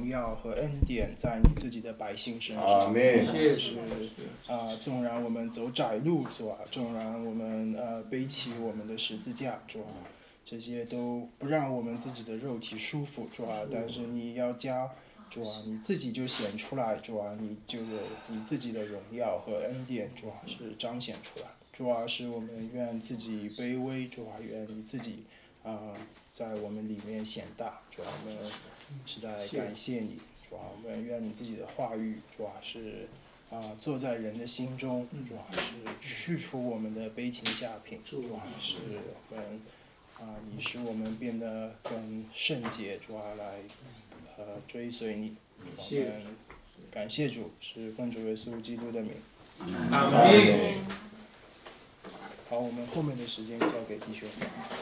耀和恩典在你自己的百姓身上。 阿门。 是纵然我们走窄路，主啊，纵然我们背起我们的十字架，主啊，这些都不让我们自己的肉体舒服，主啊，但是你要加，主啊，你自己就显出来，主啊，你就有你自己的荣耀和恩典，主啊，是彰显出来。主啊，是我们愿自己卑微，主啊，愿你自己在我们里面显大，主啊，我们是在感谢你，主啊，我们愿你自己的话语，主啊，是坐在人的心中，主啊，是去除我们的悲情下品，主啊，是我们你使我们变得更圣洁，主啊，来追随你，我们感谢主，是奉主耶稣基督的名。 阿门。 好，我们后面的时间交给弟兄。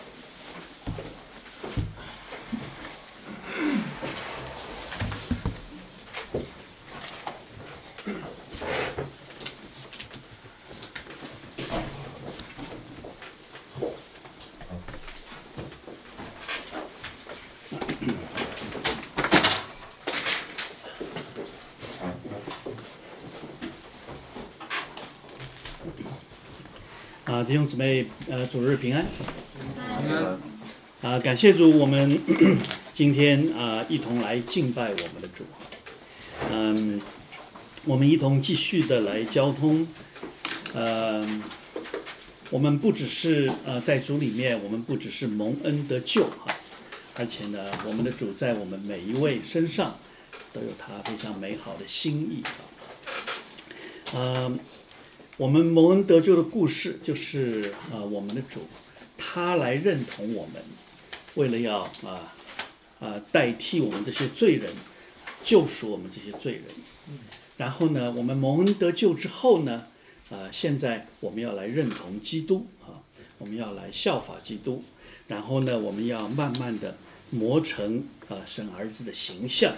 弟兄姊妹，主日平安。 平安。 感谢主，我们今天一同来敬拜我们的主。我们一同继续的来交通。我们不只是在主里面，我们不只是蒙恩得救而且呢，我们的主在我们每一位身上都有他非常美好的心意我们蒙恩得救的故事就是我们的主他来认同我们，为了要代替我们这些罪人，救赎我们这些罪人。然后呢，我们蒙恩得救之后呢，现在我们要来认同基督我们要来效法基督。然后呢，我们要慢慢的磨成神儿子的形象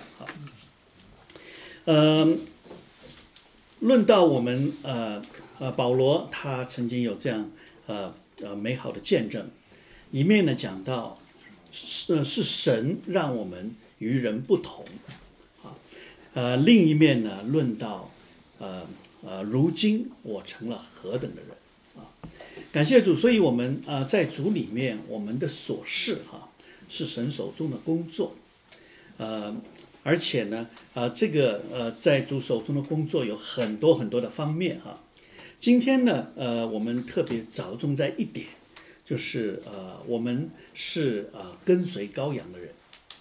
论到我们保罗他曾经有这样美好的见证，一面呢讲到是神让我们与人不同另一面呢论到如今我成了何等的人感谢主，所以我们在主里面我们的所事是神手中的工作而且呢这个在主手中的工作有很多很多的方面今天呢我们特别着重在一点，就是我们是跟随羔羊的人。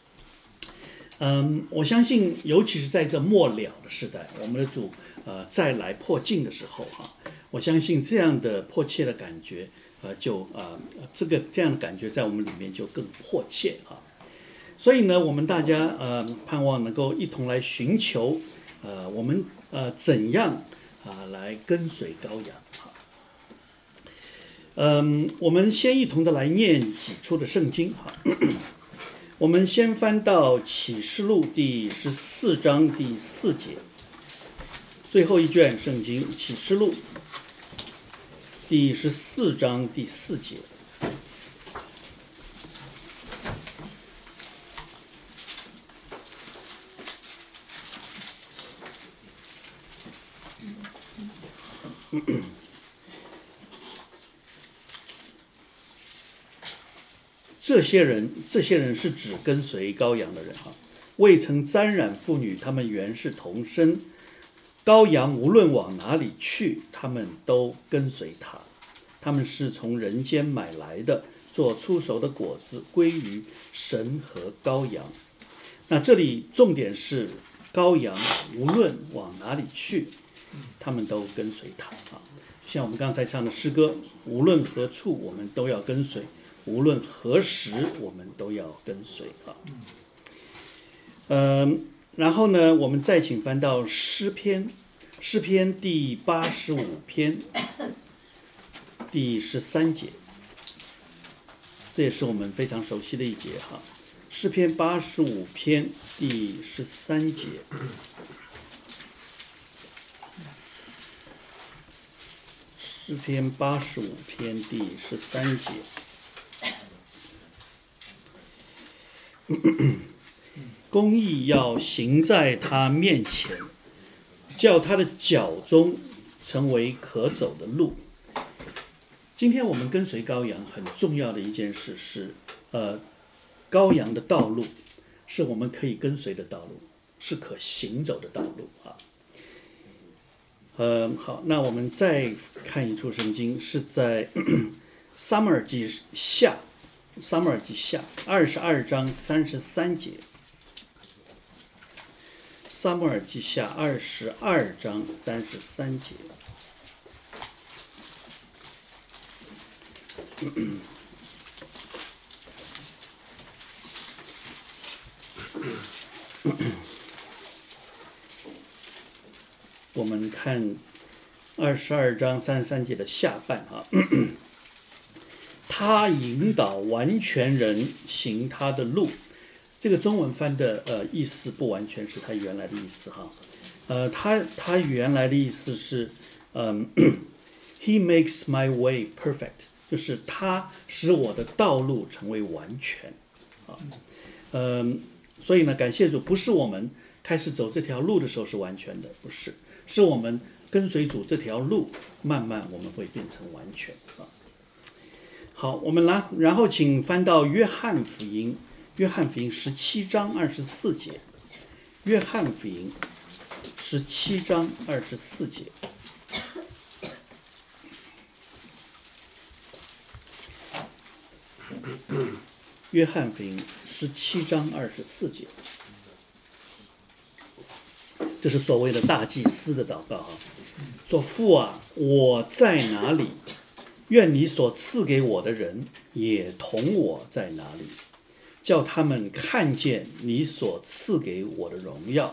我相信尤其是在这末了的时代，我们的主再来迫近的时候我相信这样的迫切的感觉这样的感觉在我们里面就更迫切所以呢，我们大家盼望能够一同来寻求我们怎样来跟随羔羊我们先一同的来念几处的圣经我们先翻到启示录第14章第4节，最后一卷圣经启示录第14章第4节。这些人是指跟随羔羊的人未曾沾染妇女，他们原是同生。羔羊无论往哪里去，他们都跟随他。他们是从人间买来的，做出熟的果子，归于神和羔羊。那这里重点是羔羊无论往哪里去，他们都跟随他像我们刚才唱的诗歌，无论何处我们都要跟随，无论何时我们都要跟随然后呢，我们再请翻到诗篇第85篇第13节，这也是我们非常熟悉的一节诗篇85篇第13节。诗篇85篇第13节。 公义要行在他面前，叫他的脚中成为可走的路。今天我们跟随羔羊很重要的一件事是，羔羊的道路是我们可以跟随的道路，是可行走的道路啊。好，那我们再看一处圣经，是在撒母耳记下22章33节。撒母耳记下22章33节。我们看22章33节的下半啊，他引导完全人行他的路。这个中文翻的意思不完全是他原来的意思哈，他原来的意思是He makes my way perfect， 就是他使我的道路成为完全啊。所以呢，感谢主，不是我们开始走这条路的时候是完全的，不是，是我们跟随主这条路，慢慢我们会变成完全啊。好，我们然后请翻到约翰福音17章24节，约翰福音17章24节。约翰福音17章24节，这是所谓的大祭司的祷告啊，说父啊，我在哪里？愿你所赐给我的人也同我在哪里，叫他们看见你所赐给我的荣耀。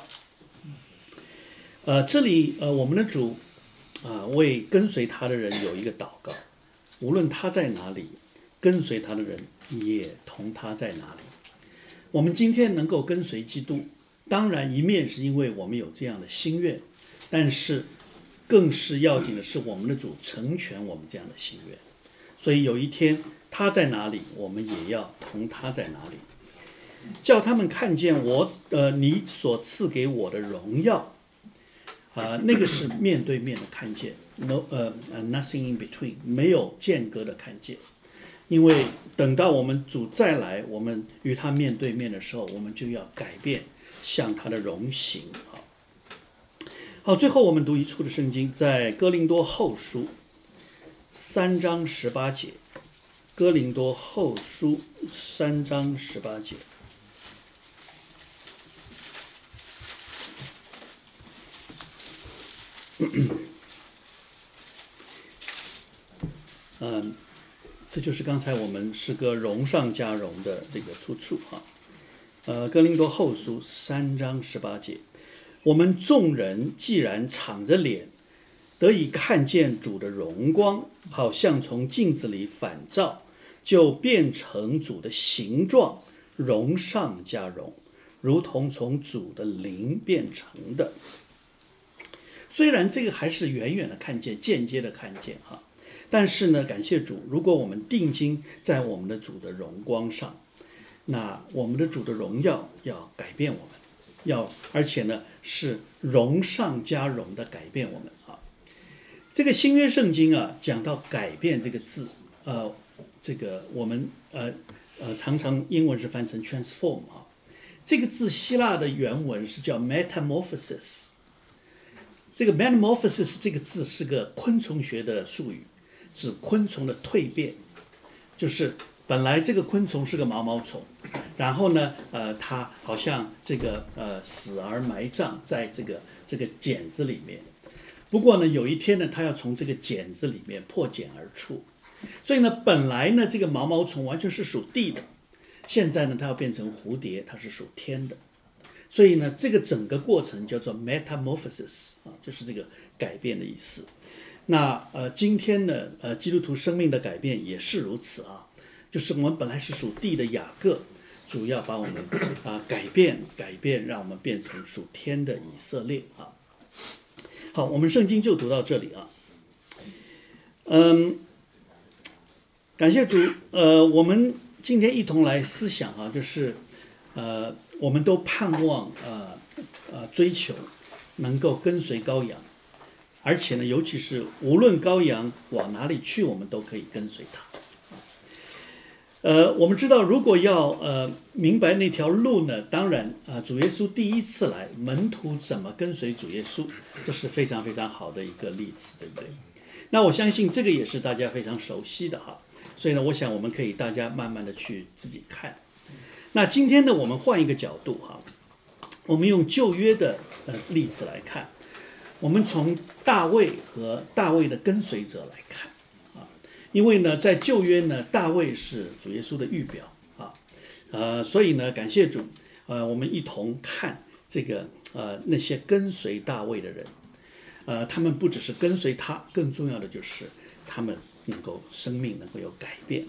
这里我们的主为跟随他的人有一个祷告，无论他在哪里，跟随他的人也同他在哪里。我们今天能够跟随基督，当然一面是因为我们有这样的心愿，但是更是要紧的是我们的主成全我们这样的心愿。所以有一天他在哪里，我们也要同他在哪里，叫他们看见你所赐给我的荣耀。那个是面对面的看见， nothing in between， 没有间隔的看见。因为等到我们主再来，我们与他面对面的时候，我们就要改变，向他的荣形。好，最后我们读一处的圣经，在哥林多后书3章18节。哥林多后书3章18节。这就是刚才我们诗歌荣上加荣的这个出处哈。哥林多后书3章18节，我们众人既然敞着脸，得以看见主的荣光，好像从镜子里反照，就变成主的形状，荣上加荣，如同从主的灵变成的。虽然这个还是远远的看见，间接的看见哈，但是呢，感谢主，如果我们定睛在我们的主的荣光上，那我们的主的荣耀要改变我们，而且呢是荣上加荣的改变我们啊。这个新约圣经啊，讲到改变这个字，这个我们常常英文是翻成 transform 啊，这个字希腊的原文是叫 metamorphosis。这个 metamorphosis 这个字是个昆虫学的术语，指昆虫的蜕变，就是本来这个昆虫是个毛毛虫，然后呢，它好像这个死而埋葬在这个茧子里面。不过呢，有一天呢，它要从这个茧子里面破茧而出，所以呢，本来呢这个毛毛虫完全是属地的，现在呢它要变成蝴蝶，它是属天的。所以呢，这个整个过程叫做 metamorphosis 啊，就是这个改变的意思。那今天呢，基督徒生命的改变也是如此啊，就是我们本来是属地的雅各，主要把我们改变，让我们变成属天的以色列啊。好，我们圣经就读到这里啊。感谢主，我们今天一同来思想啊，就是我们都盼望追求能够跟随羔羊，而且呢，尤其是无论羔羊往哪里去，我们都可以跟随他。我们知道，如果要明白那条路呢，当然主耶稣第一次来，门徒怎么跟随主耶稣，这是非常非常好的一个例子，对不对？那我相信这个也是大家非常熟悉的哈，所以呢，我想我们可以大家慢慢的去自己看。那今天呢，我们换一个角度哈，我们用旧约的例子来看，我们从大卫和大卫的跟随者来看。因为呢，在旧约呢，大卫是主耶稣的预表所以呢，感谢主，我们一同看这个那些跟随大卫的人，他们不只是跟随他，更重要的就是他们能够生命能够有改变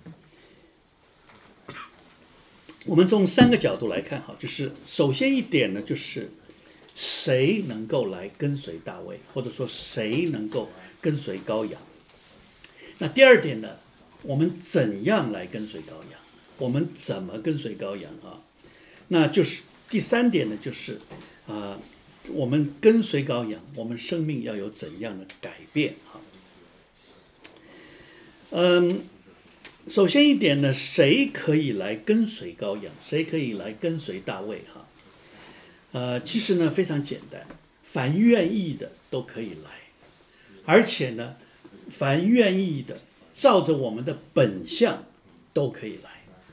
我们从3个角度来看就是首先一点呢，就是谁能够来跟随大卫，或者说谁能够跟随羔羊。那第二点呢，我们怎样来跟随羔羊？我们怎么跟随羔羊那就是第3点呢，就是我们跟随羔羊，我们生命要有怎样的改变首先一点呢，谁可以来跟随羔羊？谁可以来跟随大卫其实呢非常简单，凡愿意的都可以来，而且呢，凡愿意的，照着我们的本相都可以来。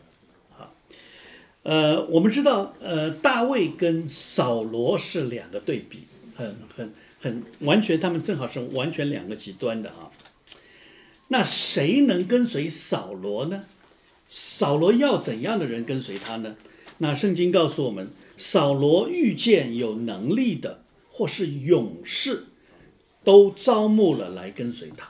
我们知道，大卫跟扫罗是2个对比，很完全，他们正好是完全2个极端的那谁能跟随扫罗呢？扫罗要怎样的人跟随他呢？那圣经告诉我们，扫罗遇见有能力的或是勇士，都招募了来跟随他。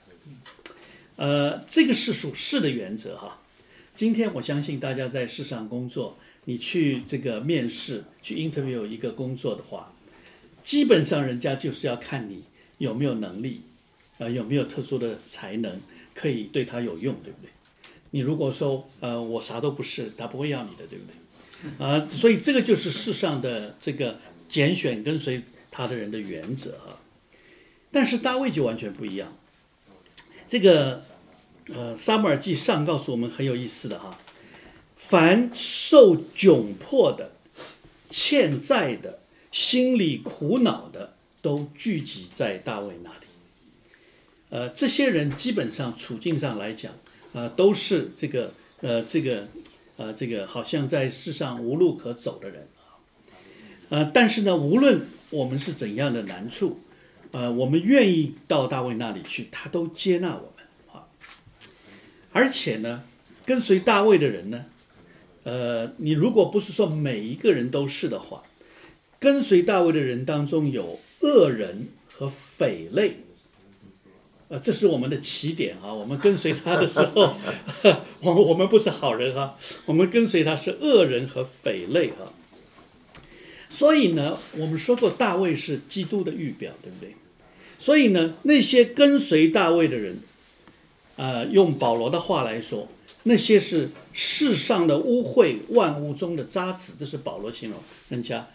这个是属世的原则今天我相信大家在世上工作，你去这个面试，去 interview 一个工作的话，基本上人家就是要看你有没有能力，有没有特殊的才能，可以对他有用，对不对？你如果说我啥都不是，他不会要你的，对不对？所以这个就是世上的这个拣选跟随他的人的原则但是大卫就完全不一样。这个撒母耳记上告诉我们很有意思的凡受窘迫的、欠债的、心里苦恼的，都聚集在大卫那里。这些人基本上处境上来讲，都是这个好像在世上无路可走的人但是呢，无论我们是怎样的难处，我们愿意到大卫那里去，他都接纳我们而且呢，跟随大卫的人呢，你如果不是说每一个人都是的话，跟随大卫的人当中有恶人和匪类。这是我们的起点我们跟随他的时候，我们不是好人我们跟随他是恶人和匪类所以呢，我们说过大卫是基督的预表，对不对？所以呢，那些跟随大卫的人，用保罗的话来说，那些是世上的污秽，万物中的渣滓，这是保罗形容人家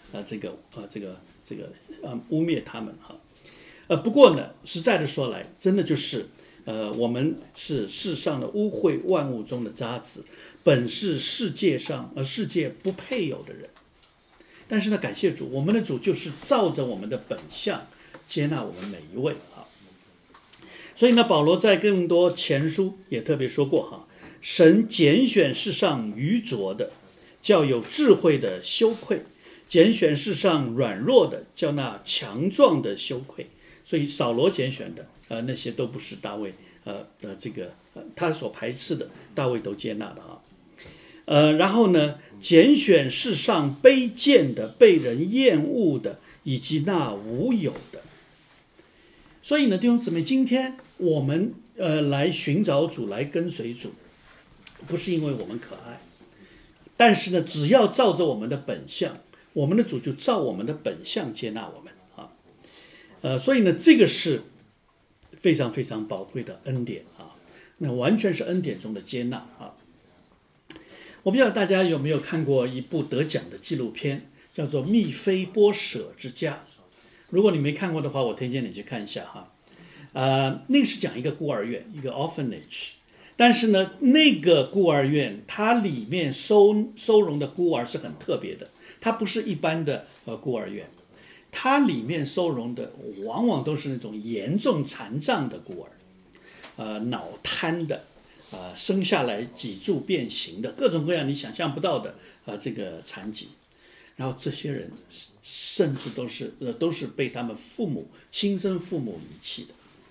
污蔑他们不过呢，实在的说来，真的就是我们是世上的污秽，万物中的渣滓，本是世界不配有的人。但是呢，感谢主，我们的主就是照着我们的本相接纳我们每一位所以呢，保罗在更多前书也特别说过神拣选世上愚拙的，叫有智慧的羞愧；拣选世上软弱的，叫那强壮的羞愧。所以扫罗拣选的那些都不是大卫他所排斥的，大卫都接纳的然后呢，拣选世上卑贱的、被人厌恶的，以及那无有的。所以呢，弟兄姊妹，今天我们来寻找主，来跟随主，不是因为我们可爱，但是呢，只要照着我们的本相，我们的主就照我们的本相接纳我们所以呢，这个是非常非常宝贵的恩典那完全是恩典中的接纳我不知道大家有没有看过一部得奖的纪录片，叫做《密菲波舍之家》。如果你没看过的话，我推荐你去看一下哈。那个是讲一个孤儿院，一个 orphanage。但是呢，那个孤儿院它里面收容的孤儿是很特别的，它不是一般的孤儿院，它里面收容的往往都是那种严重残障的孤儿，脑瘫的，生下来脊柱变形的，各种各样你想象不到的这个残疾。然后这些人甚至都是被他们亲生父母遗弃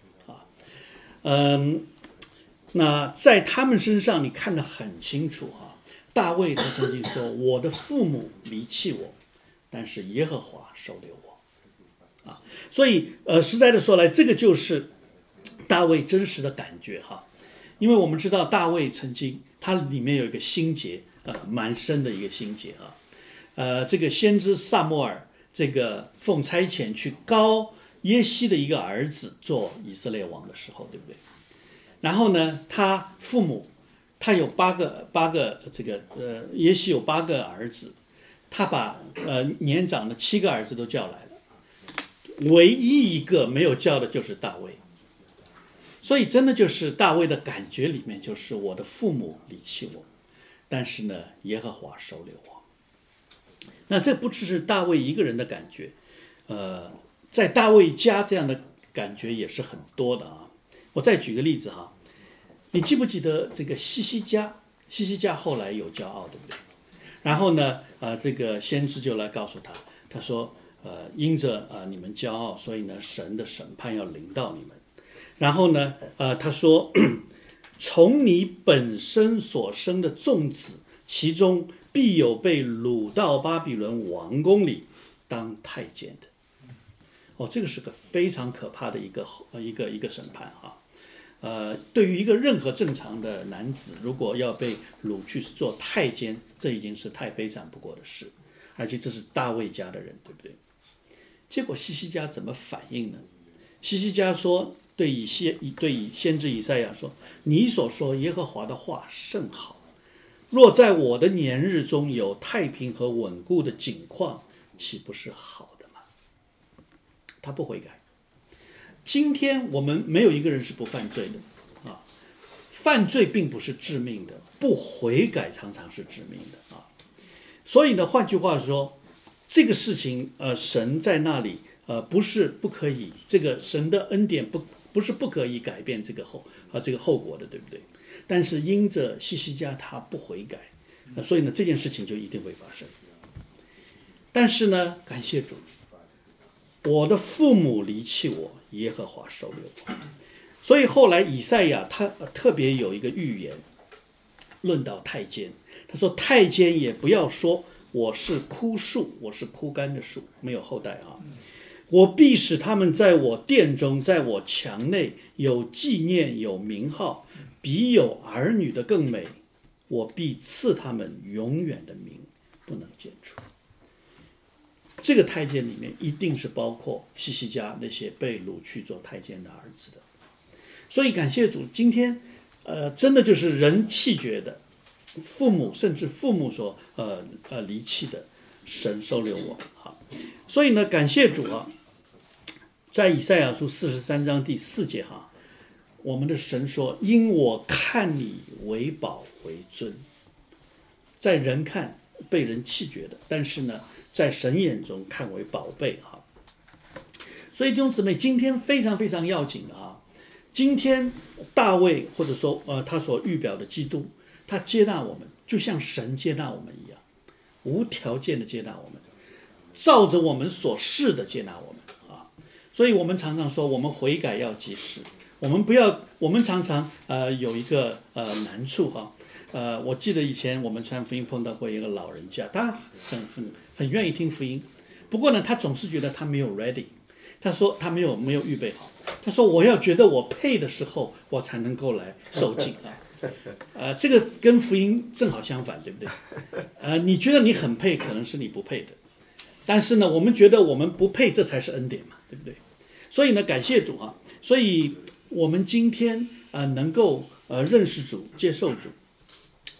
的，那在他们身上你看得很清楚哈。大卫他曾经说：“我的父母离弃我，但是耶和华收留我。”所以实在的说来，这个就是大卫真实的感觉哈。因为我们知道大卫曾经他里面有一个心结蛮深的一个心结这个先知撒母耳这个奉差遣去膏耶西的一个儿子做以色列王的时候，对不对？然后呢，他父母他有八个这个耶西有8个儿子，他把年长的7个儿子都叫来了，唯一一个没有叫的就是大卫。所以真的就是大卫的感觉里面就是我的父母离弃我，但是呢耶和华收留我。那这不只是大卫一个人的感觉，在大卫家这样的感觉也是很多的啊。我再举个例子哈，你记不记得这个西西家后来有骄傲，对不对？然后呢，这个先知就来告诉他，他说，因着你们骄傲，所以呢，神的审判要临到你们。然后呢，他说，从你本身所生的众子，其中必有被掳到巴比伦王宫里当太监的。这个是个非常可怕的一个审判哈。对于一个任何正常的男子，如果要被掳去做太监，这已经是太悲惨不过的事，而且这是大卫家的人，对不对？结果西西家怎么反应呢？西西家说，对先知以赛亚说：“你所说耶和华的话甚好，若在我的年日中有太平和稳固的景况，岂不是好的吗？”他不悔改。今天我们没有一个人是不犯罪的犯罪并不是致命的，不悔改常常是致命的所以呢，换句话说，这个事情神在那里不是不可以，这个神的恩典不是不可以改变这个后果的，对不对？但是因着西西家他不悔改，所以呢这件事情就一定会发生。但是呢，感谢主，我的父母离弃我，耶和华收留我。所以后来以赛亚他特别有一个预言，论到太监，他说太监也不要说我是枯树，我是枯干的树，没有后代我必使他们在我殿中，在我墙内有纪念，有名号，比有儿女的更美。我必赐他们永远的名，不能剪除。这个太监里面一定是包括西西家那些被掳去做太监的儿子的。所以感谢主，今天真的就是人弃绝的父母，甚至父母所离弃的，神收留我所以呢，感谢主在以赛亚书43章第4节我们的神说：“因我看你为宝为尊。”在人看被人弃绝的，但是呢，在神眼中看为宝贝所以弟兄姊妹，今天非常非常要紧的今天大卫或者说他所预表的基督，他接纳我们，就像神接纳我们一样，无条件的接纳我们，照着我们所示的接纳我们所以我们常常说，我们悔改要及时。我们常常有一个难处我记得以前我们传福音碰到过一个老人家，他很愿意听福音，不过呢，他总是觉得他没有 ready， 他说他没有预备好，他说我要觉得我配的时候，我才能够来受浸这个跟福音正好相反，对不对？你觉得你很配，可能是你不配的，但是呢，我们觉得我们不配，这才是恩典嘛，对不对？所以呢，感谢主所以我们今天能够认识主、接受主，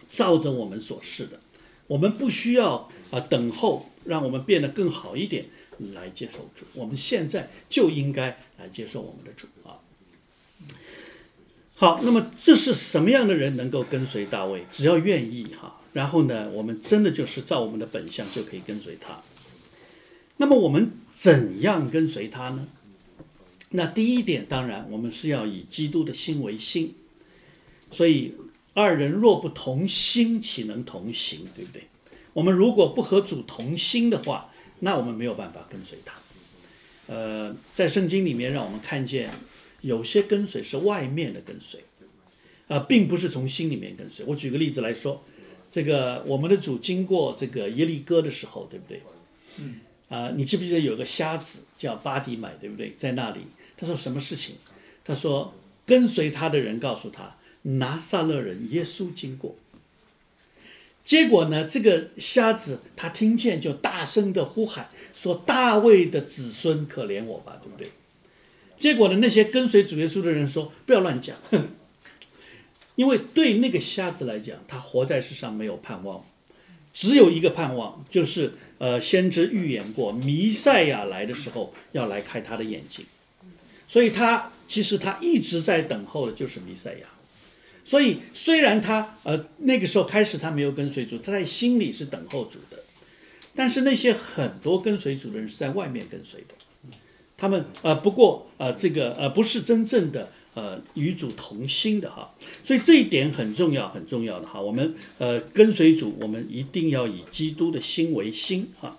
照着我们所示的，我们不需要等候，让我们变得更好一点来接受主，我们现在就应该来接受我们的主啊。好，那么这是什么样的人能够跟随大卫？只要愿意哈，然后呢，我们真的就是照我们的本相就可以跟随他。那么我们怎样跟随他呢？那第一点，当然我们是要以基督的心为心，所以二人若不同心，岂能同行？对不对？我们如果不和主同心的话，那我们没有办法跟随他。在圣经里面让我们看见，有些跟随是外面的跟随，并不是从心里面跟随。我举个例子来说，这个我们的主经过这个耶利哥的时候，对不对？你记不记得有个瞎子叫巴底买，对不对？在那里，他说什么事情？他说跟随他的人告诉他，拿撒勒人耶稣经过。结果呢，这个瞎子他听见就大声的呼喊说：“大卫的子孙，可怜我吧！”对不对？结果呢，那些跟随主耶稣的人说：“不要乱讲。”因为对那个瞎子来讲，他活在世上没有盼望，只有一个盼望，就是先知预言过弥赛亚来的时候要来开他的眼睛，所以其实他一直在等候的就是弥赛亚。所以虽然他那个时候开始他没有跟随主，他在心里是等候主的，但是那些很多跟随主的人是在外面跟随的，他们不过这个不是真正的与主同心的哈。所以这一点很重要很重要的哈。我们跟随主，我们一定要以基督的心为心哈。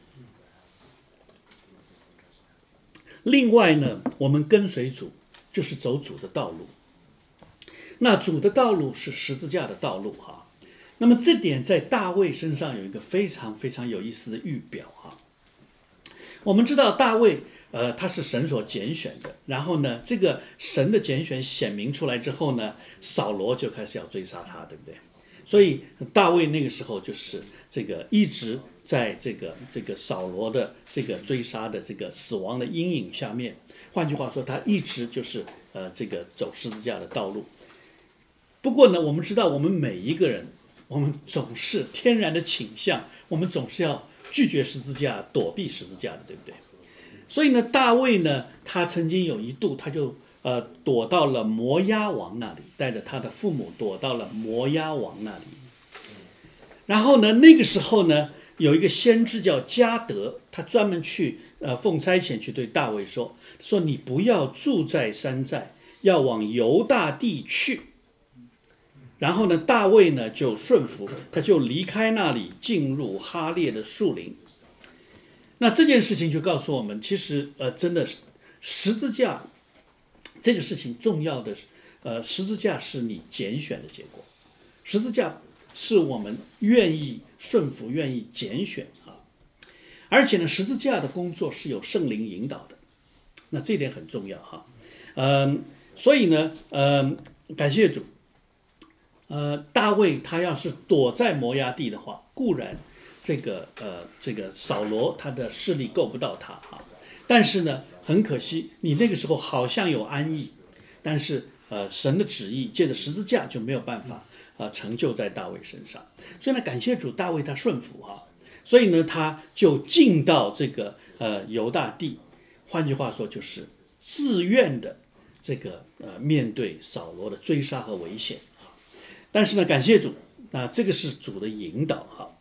另外呢，我们跟随主就是走主的道路。那主的道路是十字架的道路哈。那么这点在大卫身上有一个非常非常有意思的预表哈。我们知道大卫他是神所拣选的，然后呢，这个神的拣选显明出来之后呢，扫罗就开始要追杀他，对不对？所以大卫那个时候就是这个一直在这个扫罗的这个追杀的这个死亡的阴影下面，换句话说，他一直就是这个走十字架的道路。不过呢，我们知道我们每一个人，我们总是天然的倾向，我们总是要拒绝十字架，躲避十字架的，对不对？所以呢，大卫呢，他曾经有一度，他就躲到了摩押王那里，带着他的父母躲到了摩押王那里。然后呢，那个时候呢，有一个先知叫迦得，他专门去奉差遣去对大卫说你不要住在山寨，要往犹大地去。然后呢，大卫呢就顺服，他就离开那里，进入哈列的树林。那这件事情就告诉我们，其实真的十字架这个事情重要的十字架是你拣选的结果，十字架是我们愿意顺服、愿意拣选啊。而且呢，十字架的工作是有圣灵引导的，那这点很重要哈。所以呢，感谢主。大卫他要是躲在摩押地的话，固然这个扫罗他的势力够不到他哈，但是呢，很可惜，你那个时候好像有安逸，但是神的旨意借着十字架就没有办法成就在大卫身上。所以呢，感谢主，大卫他顺服哈，所以呢，他就进到这个犹大地，换句话说就是自愿的这个面对扫罗的追杀和危险。但是呢，感谢主这个是主的引导哈。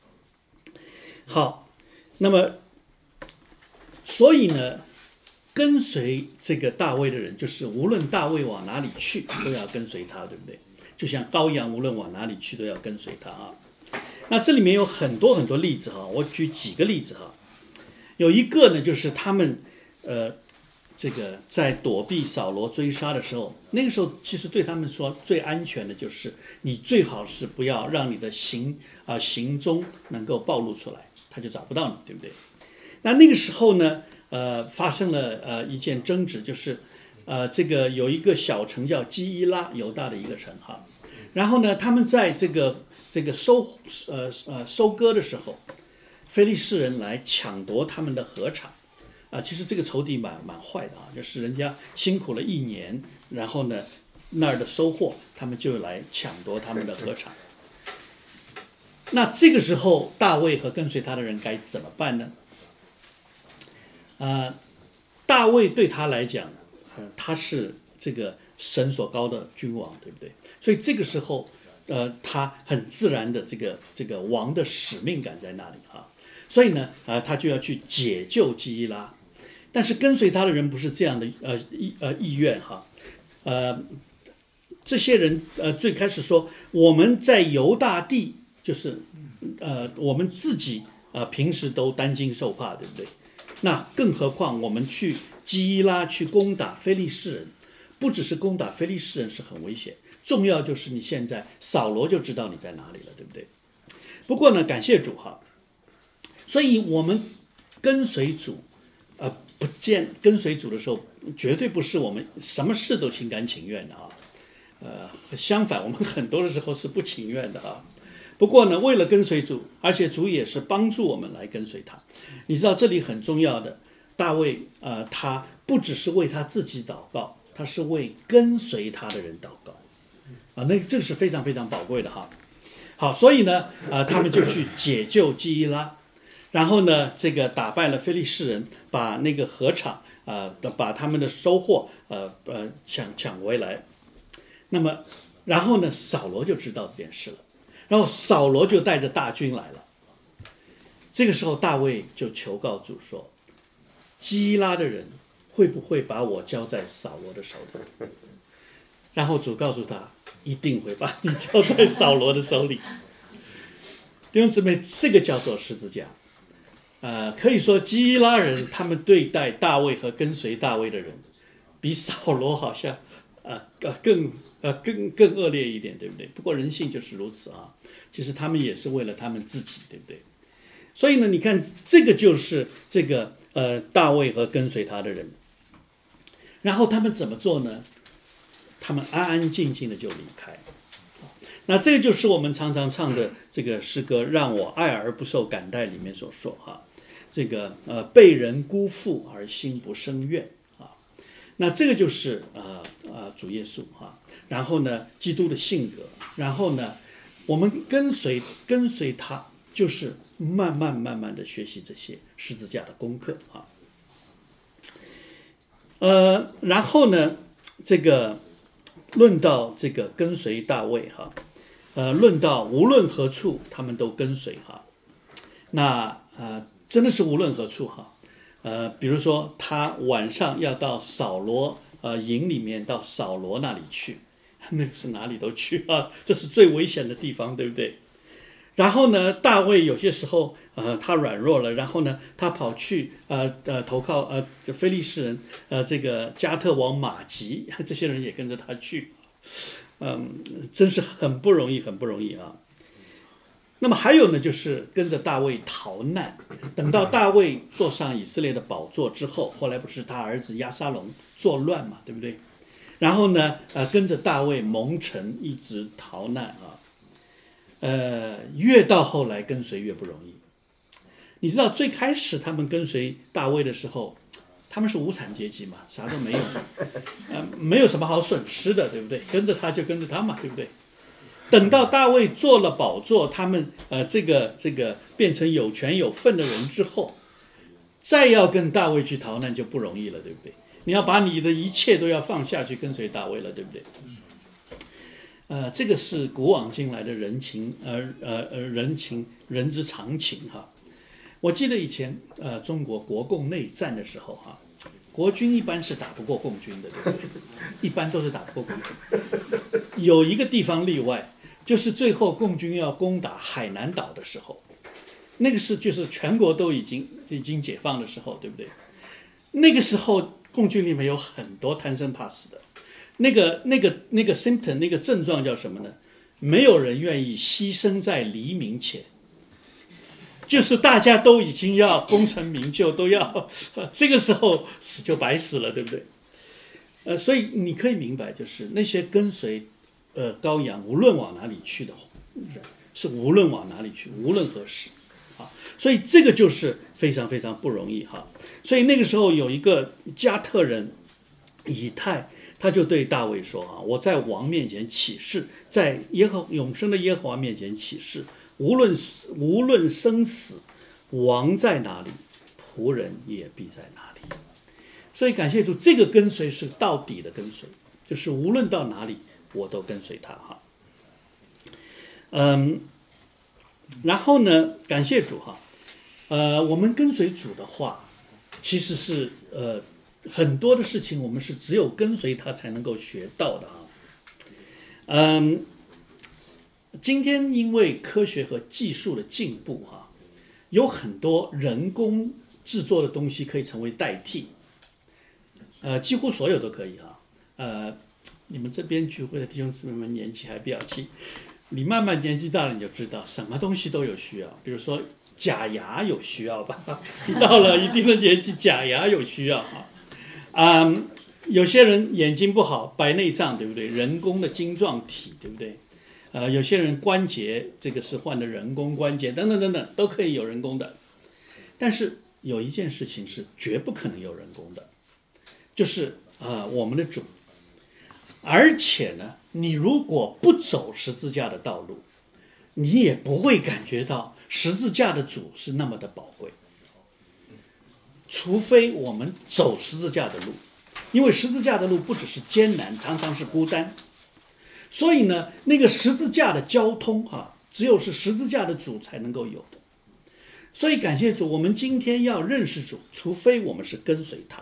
好，那么所以呢，跟随这个大卫的人，就是无论大卫往哪里去，都要跟随他，对不对？就像羔羊无论往哪里去，都要跟随他啊。那这里面有很多很多例子哈，我举几个例子哈。有一个呢，就是他们这个在躲避扫罗追杀的时候，那个时候其实对他们说最安全的就是你最好是不要让你的行踪能够暴露出来，他就找不到你，对不对？那个时候呢，发生了一件争执，就是这个有一个小城叫基伊拉，犹大的一个城哈。然后呢，他们在这个收割的时候，非利士人来抢夺他们的禾场。其实这个仇敌蛮坏的啊，就是人家辛苦了一年，然后呢那儿的收获，他们就来抢夺他们的禾场。 那这个时候大卫和跟随他的人该怎么办呢？大卫对他来讲，他是这个神所高的君王，对不对？所以这个时候，他很自然的这个王的使命感在那里啊。所以呢，他就要去解救基伊拉，但是跟随他的人不是这样的意愿哈。这些人最开始说我们在犹大地，就是我们自己平时都担惊受怕，对不对？那更何况我们去基伊拉去攻打非利士人，不只是攻打非利士人是很危险，重要就是你现在扫罗就知道你在哪里了，对不对？不过呢，感谢主哈，所以我们跟随主，跟随主的时候，绝对不是我们什么事都心甘情愿的啊，相反，我们很多的时候是不情愿的啊。不过呢，为了跟随主，而且主也是帮助我们来跟随他。你知道这里很重要的，大卫他不只是为他自己祷告，他是为跟随他的人祷告啊，这是非常非常宝贵的哈。好，所以呢，他们就去解救基伊拉，然后呢，这个打败了非利士人，把那个禾场把他们的收获抢回来。那么，然后呢，扫罗就知道这件事了。然后扫罗就带着大军来了，这个时候大卫就求告主说：基伊拉的人会不会把我交在扫罗的手里？然后主告诉他，一定会把你交在扫罗的手里。弟兄姊妹，这个叫做十字架。可以说基伊拉人他们对待大卫和跟随大卫的人，比扫罗好像更恶劣一点，对不对？不过人性就是如此啊。其实他们也是为了他们自己，对不对？所以呢，你看这个就是这个大卫和跟随他的人。然后他们怎么做呢？他们安安静静的就离开。那这个就是我们常常唱的这个诗歌《让我爱而不受感戴》里面所说哈，这个被人辜负而心不生怨啊。那这个就是主耶稣哈。然后呢，基督的性格，然后呢，我们跟随他，就是慢慢的学习这些十字架的功课啊。然后呢，这个论到这个跟随大卫哈，论到无论何处他们都跟随哈。那真的是无论何处哈。比如说他晚上要到扫罗营里面，到扫罗那里去。那个是哪里都去啊，这是最危险的地方，对不对？然后呢，大卫有些时候他软弱了，然后呢，他跑去投靠非利士人这个加特王马吉，这些人也跟着他去，真是很不容易，很不容易啊。那么还有呢，就是跟着大卫逃难，等到大卫坐上以色列的宝座之后，后来不是他儿子押沙龙作乱嘛，对不对？然后呢，跟着大卫蒙尘一直逃难啊，越到后来跟随越不容易。你知道最开始他们跟随大卫的时候，他们是无产阶级嘛，啥都没有，没有什么好损失的，对不对？跟着他就跟着他嘛，对不对？等到大卫做了宝座，他们这个变成有权有份的人之后，再要跟大卫去逃难就不容易了，对不对？你要把你的一切都要放下去跟随大卫了，对不对？这个是古往今来的人情，人之常情哈。我记得以前中国国共内战的时候哈，国军一般是打不过共军的，对不对？一般都是打不过共军。有一个地方例外，就是最后共军要攻打海南岛的时候，那个是就是全国都已经解放的时候，对不对？那个时候共军里面有很多贪生怕死的，那个 symptom 那个症状叫什么呢？没有人愿意牺牲在黎明前，就是大家都已经要功成名就，都要这个时候死就白死了，对不对？所以你可以明白，就是那些跟随羔羊无论往哪里去的人，是无论往哪里去，无论何时啊，所以这个就是非常非常不容易哈。所以那个时候有一个加特人以太，他就对大卫说啊，我在王面前起誓，在永生的耶和华面前起誓， 无论生死，王在哪里，仆人也必在哪里。所以感谢主，这个跟随是到底的跟随，就是无论到哪里，我都跟随他哈。然后呢，感谢主哈，我们跟随主的话，其实是很多的事情我们是只有跟随他才能够学到的哈。今天因为科学和技术的进步哈，有很多人工制作的东西可以成为代替，几乎所有都可以哈。你们这边聚会的弟兄姊妹们年纪还比较轻，你慢慢年纪大了你就知道什么东西都有需要，比如说假牙有需要吧，你到了一定的年纪假牙有需要哈。有些人眼睛不好白内障对不对，人工的晶状体对不对，有些人关节这个是换的人工关节等等等等都可以有人工的，但是有一件事情是绝不可能有人工的，就是我们的主。而且呢，你如果不走十字架的道路，你也不会感觉到十字架的主是那么的宝贵，除非我们走十字架的路，因为十字架的路不只是艰难，常常是孤单。所以呢，那个十字架的交通只有是十字架的主才能够有的。所以感谢主，我们今天要认识主，除非我们是跟随他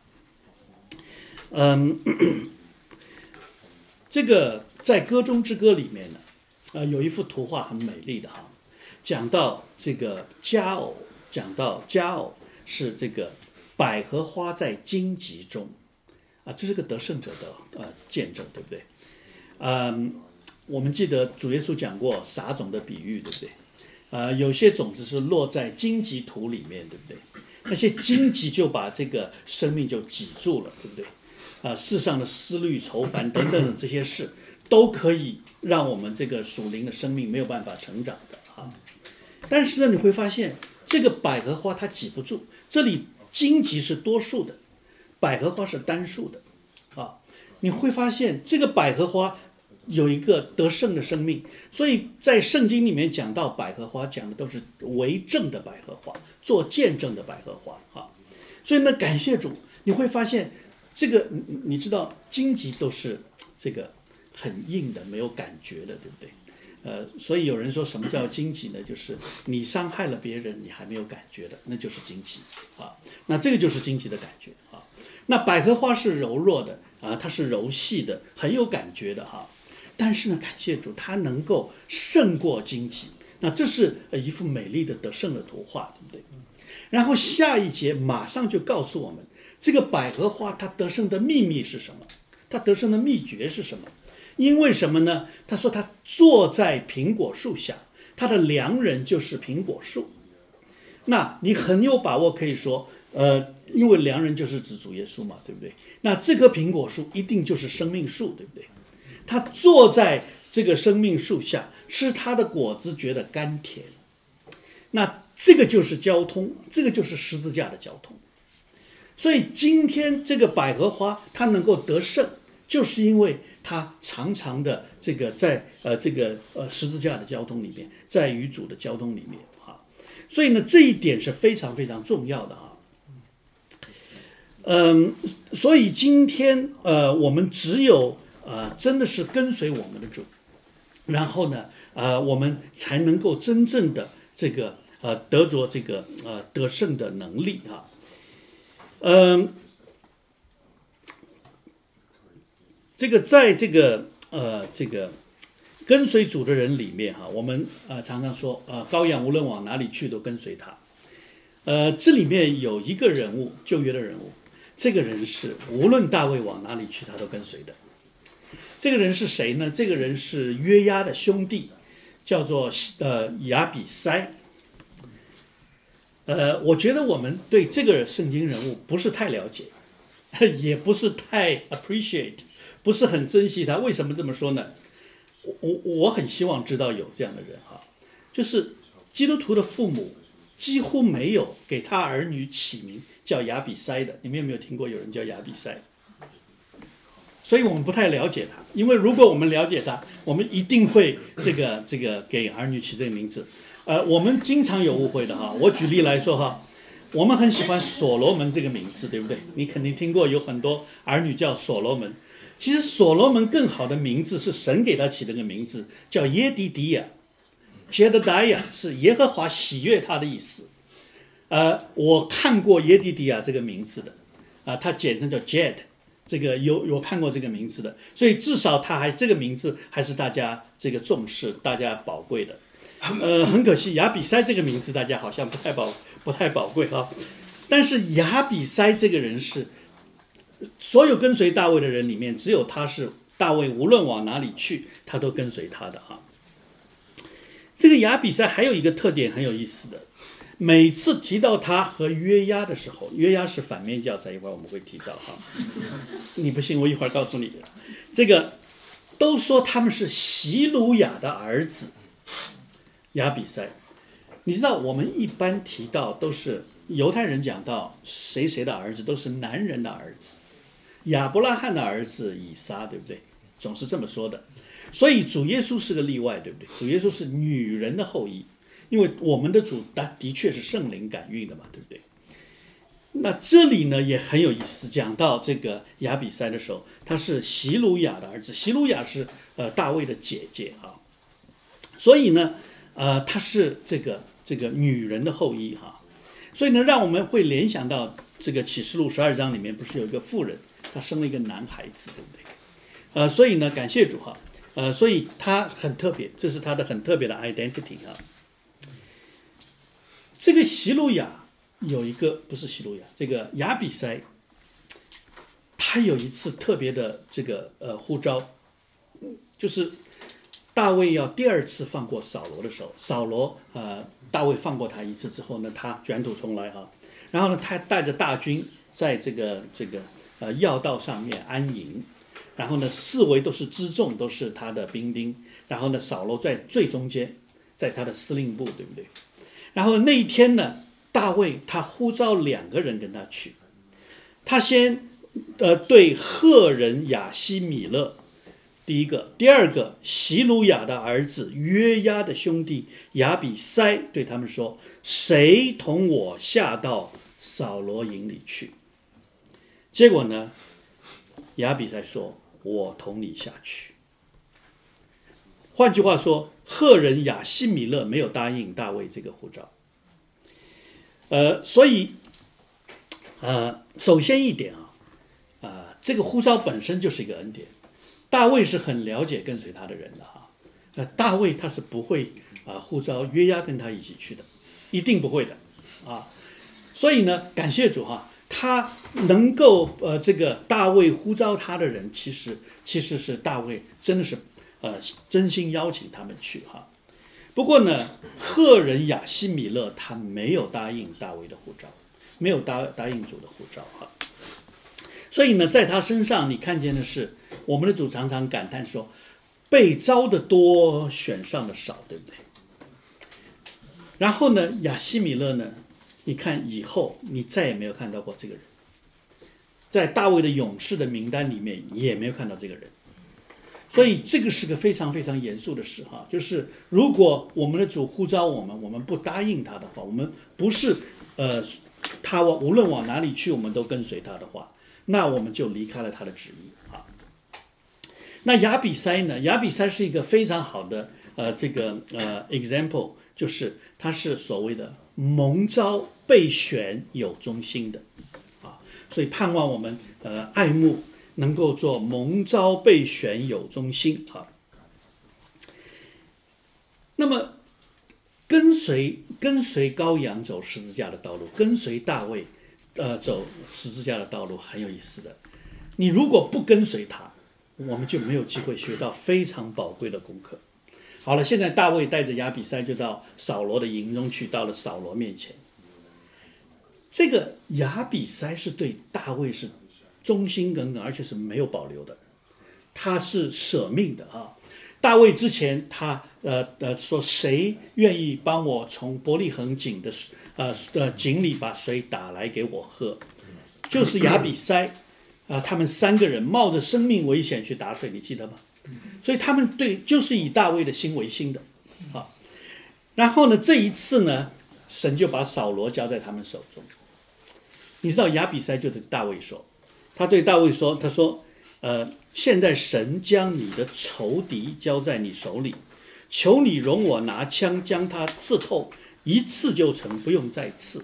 这个在歌中之歌里面呢，有一幅图画很美丽的讲到这个佳偶，是这个百合花在荆棘中这是个得胜者的见证，对不对？我们记得主耶稣讲过撒种的比喻，对不对？有些种子是落在荆棘土里面，对不对？那些荆棘就把这个生命就挤住了，对不对？世上的思虑愁烦等等的这些事都可以让我们这个属灵的生命没有办法成长的但是呢，你会发现这个百合花它挤不住，这里荆棘是多数的，百合花是单数的你会发现这个百合花有一个得胜的生命，所以在圣经里面讲到百合花，讲的都是为证的百合花，做见证的百合花所以呢，感谢主，你会发现这个你知道荆棘都是这个很硬的，没有感觉的，对不对？所以有人说什么叫荆棘呢？就是你伤害了别人，你还没有感觉的，那就是荆棘那这个就是荆棘的感觉那百合花是柔弱的它是柔细的，很有感觉的但是呢，感谢主，它能够胜过荆棘。那这是一幅美丽的得胜的图画，对不对？然后下一节马上就告诉我们，这个百合花它得胜的秘密是什么？它得胜的秘诀是什么？因为什么呢？他说他坐在苹果树下，他的良人就是苹果树。那你很有把握可以说因为良人就是指主耶稣嘛，对不对？那这棵苹果树一定就是生命树，对不对？他坐在这个生命树下，吃他的果子，觉得甘甜。那这个就是交通，这个就是十字架的交通。所以今天这个百合花它能够得胜，就是因为它常常的这个在十字架的交通里面，在与主的交通里面所以呢，这一点是非常非常重要的所以今天我们只有真的是跟随我们的主，然后呢我们才能够真正的这个得着这个得胜的能力这个在这个跟随主的人里面我们常常说羔羊无论往哪里去都跟随他。这里面有一个人物，旧约的人物，这个人是无论大卫往哪里去他都跟随的。这个人是谁呢？这个人是约押的兄弟，叫做亚比筛。我觉得我们对这个圣经人物不是太了解，也不是太 appreciate， 不是很珍惜他。为什么这么说呢？我很希望知道有这样的人就是基督徒的父母几乎没有给他儿女起名叫亚比筛的。你们有没有听过有人叫亚比筛？ 所以我们不太了解他。因为如果我们了解他，我们一定会这个给儿女起这个名字。我们经常有误会的哈。我举例来说哈，我们很喜欢所罗门这个名字，对不对？你肯定听过有很多儿女叫所罗门。其实所罗门更好的名字是神给他起的个名字，叫耶迪迪亚。Jedediah 是耶和华喜悦他的意思。我看过耶迪迪亚这个名字的，他简称叫 Jed， 这个有看过这个名字的，所以至少他还这个名字还是大家这个重视、大家宝贵的。很可惜亚比筛这个名字大家好像不太宝贵哈。但是亚比筛这个人是所有跟随大卫的人里面，只有他是大卫无论往哪里去，他都跟随他的哈。这个亚比筛还有一个特点很有意思的，每次提到他和约押的时候，约押是反面教材，一会儿我们会提到哈。你不信，我一会儿告诉你。这个都说他们是希鲁雅的儿子，亚比筛。你知道我们一般提到都是犹太人讲到谁的儿子，都是男人的儿子，亚伯拉罕的儿子以撒，对不对？总是这么说的。所以主耶稣是个例外，对不对？主耶稣是女人的后裔，因为我们的主的确是圣灵感孕的嘛，对不对？那这里呢也很有意思，讲到这个亚比筛的时候，他是希鲁雅的儿子，希鲁雅是大卫的姐姐啊，所以呢他是这个女人的后裔哈，所以呢让我们会联想到这个启示录12章里面不是有一个妇人，她生了一个男孩子，对不对？所以呢感谢主哈。所以他很特别，这是他的很特别的 identity 啊。这个希鲁雅有一个不是希鲁雅，这个亚比筛，他有一次特别的这个呼召，就是大卫要第二次放过扫罗的时候，扫罗大卫放过他一次之后呢，他卷土重来啊，然后呢他带着大军在这个要道上面安营。然后呢，四围都是辎重，都是他的兵丁。然后呢，扫罗在最中间，在他的司令部，对不对？然后那一天呢，大卫他呼召2个人跟他去。他先对赫人亚希米勒，第一个；第二个，希鲁雅的儿子约押的兄弟亚比筛，对他们说：“谁同我下到扫罗营里去？”结果呢，亚比筛说：“我同你下去。”换句话说，赫人亚希米勒没有答应大卫这个呼召。所以首先一点这个呼召本身就是一个恩典。大卫是很了解跟随他的人的哈。大卫他是不会呼召约押跟他一起去的，一定不会的啊。所以呢，感谢主哈。他能够这个大卫呼召他的人，其实是大卫真的是真心邀请他们去哈。不过呢，赫人亚希米勒他没有答应大卫的呼召，没有答应主的呼召哈。所以呢，在他身上你看见的是，我们的主常常感叹说，被招的多，选上的少，对不对？然后呢，亚希米勒呢？你看以后你再也没有看到过这个人，在大卫的勇士的名单里面也没有看到这个人，所以这个是个非常非常严肃的事哈。就是如果我们的主呼召我们不答应他的话，我们不是他无论往哪里去我们都跟随他的话，那我们就离开了他的旨意啊。那亚比筛呢？亚比筛是一个非常好的example， 就是他是所谓的蒙召被选有忠心的啊，所以盼望我们爱慕能够做蒙召被选有忠心啊。那么跟随羔羊走十字架的道路，跟随大卫走十字架的道路很有意思的。你如果不跟随他，我们就没有机会学到非常宝贵的功课。好了，现在大卫带着亚比筛就到扫罗的营中去，到了扫罗面前。这个亚比筛是对大卫是忠心耿耿，而且是没有保留的，他是舍命的啊。大卫之前他说谁愿意帮我从伯利恒井的井里把水打来给我喝，就是亚比筛他们3个人冒着生命危险去打水，你记得吗？所以他们就是以大卫的心为心的，好。然后呢，这一次呢，神就把扫罗交在他们手中。你知道亚比筛就对大卫说，他对大卫说，他说，现在神将你的仇敌交在你手里，求你容我拿枪将他刺透，一刺就成，不用再刺。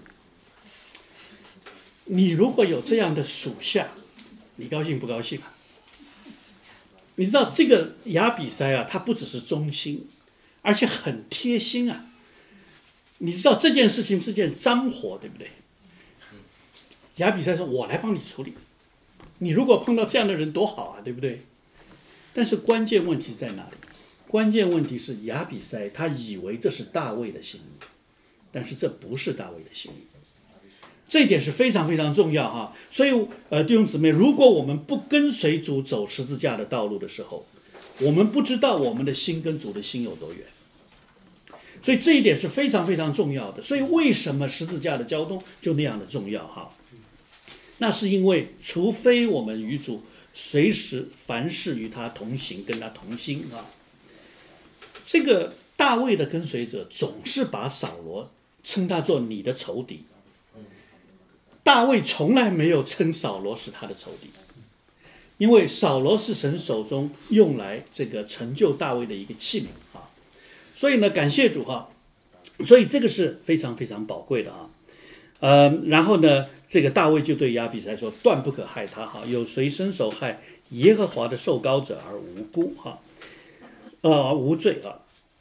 你如果有这样的属下，你高兴不高兴啊？你知道这个亚比筛啊，他不只是忠心，而且很贴心啊。你知道这件事情是件脏活，对不对？亚比筛说：“我来帮你处理。你如果碰到这样的人多好啊，对不对？”但是关键问题在哪里？关键问题是亚比筛他以为这是大卫的心意，但是这不是大卫的心意。这一点是非常非常重要哈。所以弟兄姊妹，如果我们不跟随主走十字架的道路的时候，我们不知道我们的心跟主的心有多远。所以这一点是非常非常重要的。所以为什么十字架的交通就那样的重要哈？那是因为除非我们与主随时凡事与他同行，跟他同心啊。这个大卫的跟随者总是把扫罗称他做你的仇敌，大卫从来没有称扫罗是他的仇敌，因为扫罗是神手中用来这个成就大卫的一个器皿啊。所以呢，感谢主哈，所以这个是非常非常宝贵的啊。然后呢，这个大卫就对亚比筛说：“断不可害他哈，有谁伸手害耶和华的受膏者而无辜哈，无罪啊。”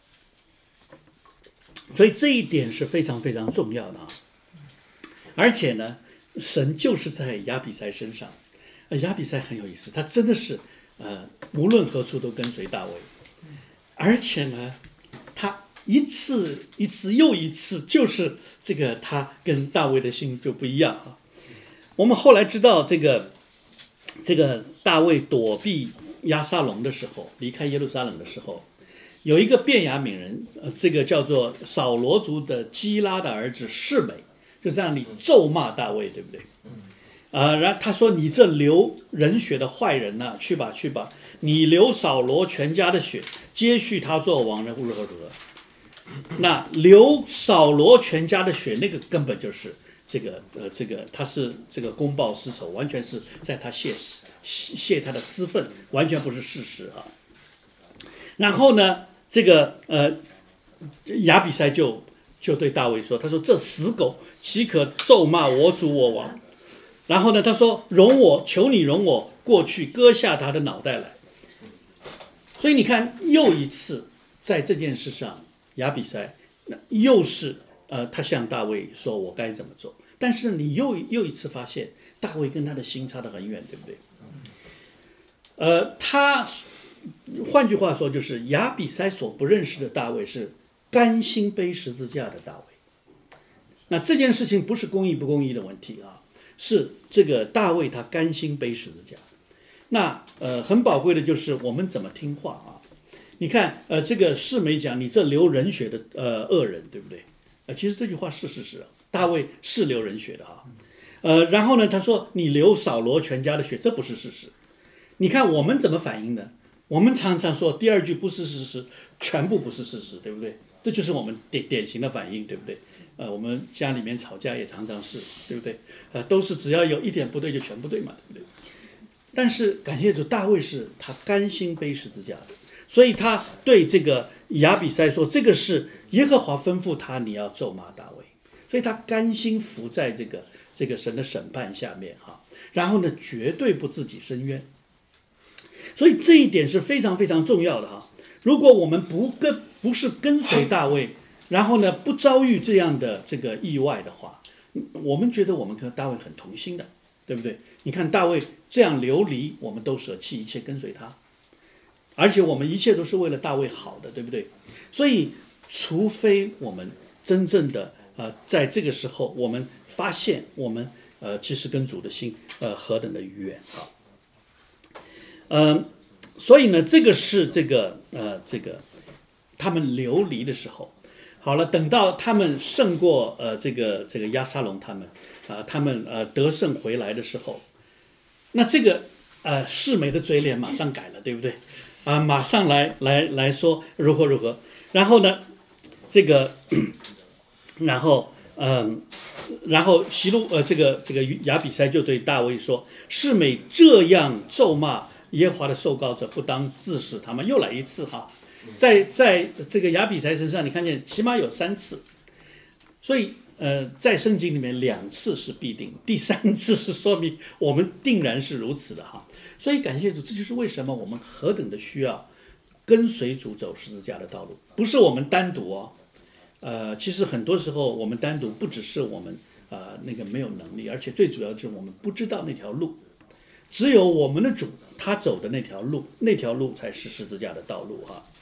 所以这一点是非常非常重要的啊。而且呢，神就是在亚比筛身上，亚比筛很有意思，他真的是无论何处都跟随大卫，而且呢，他一次又一次，就是这个他跟大卫的心就不一样啊。我们后来知道这个大卫躲避押沙龙的时候，离开耶路撒冷的时候，有一个便雅悯人，这个叫做扫罗族的基拉的儿子示每，就这样你咒骂大卫，对不对？然后他说：“你这流人血的坏人呐，去吧去吧，你流扫罗全家的血，接续他做王的如何如何。”那流扫罗全家的血，那个根本就是这个他是这个公报私仇，完全是在他泄他的私愤，完全不是事实啊。然后呢，这个亚比筛就对大卫说：“他说这死狗岂可咒骂我主我王？”然后呢，他说：“求你容我过去割下他的脑袋来。”所以你看，又一次在这件事上，亚比筛又是他向大卫说：“我该怎么做？”但是你又一次发现，大卫跟他的心差得很远，对不对？他换句话说，就是亚比筛所不认识的大卫是甘心背十字架的大卫。那这件事情不是公义不公义的问题啊，是这个大卫他甘心背十字架。那很宝贵的就是我们怎么听话啊？你看这个示每讲你这流人血的恶人，对不对？其实这句话是事实啊，大卫是流人血的啊。然后呢，他说你流扫罗全家的血，这不是事实。你看我们怎么反应呢？我们常常说第二句不是事实，全部不是事实，对不对？这就是我们典型的反应，对不对？我们家里面吵架也常常是，对不对？都是只要有一点不对就全不对嘛，对不对？但是感谢主，大卫是他甘心背十字架的，所以他对这个亚比筛说：“这个是耶和华吩咐他，你要咒骂大卫。”所以他甘心服在这个神的审判下面哈，然后呢，绝对不自己伸冤。所以这一点是非常非常重要的哈。如果我们不是跟随大卫，然后呢不遭遇这样的这个意外的话，我们觉得我们跟大卫很同心的，对不对？你看大卫这样流离，我们都舍弃一切跟随他，而且我们一切都是为了大卫好的，对不对？所以除非我们真正的在这个时候，我们发现我们其实跟主的心何等的远啊。所以呢，这个是这个他们流离的时候。好了，等到他们胜过这个押沙龙他们得胜回来的时候， 那这个世美的嘴脸马上改了，对不对？马上来说如何，然后呢，这个，然后希路这个亚比筛就对大卫说：世美这样咒骂耶和华的受膏者，不当治死他们。又来一次哈，在这个亚比筛身上，你看见起码有3次，所以在圣经里面2次是必定，第3次是说明我们定然是如此的哈。所以感谢主，这就是为什么我们何等的需要跟随主走十字架的道路，不是我们单独哦。其实很多时候我们单独不只是我们那个没有能力，而且最主要就是我们不知道那条路。只有我们的主他走的那条路才是十字架的道路哈。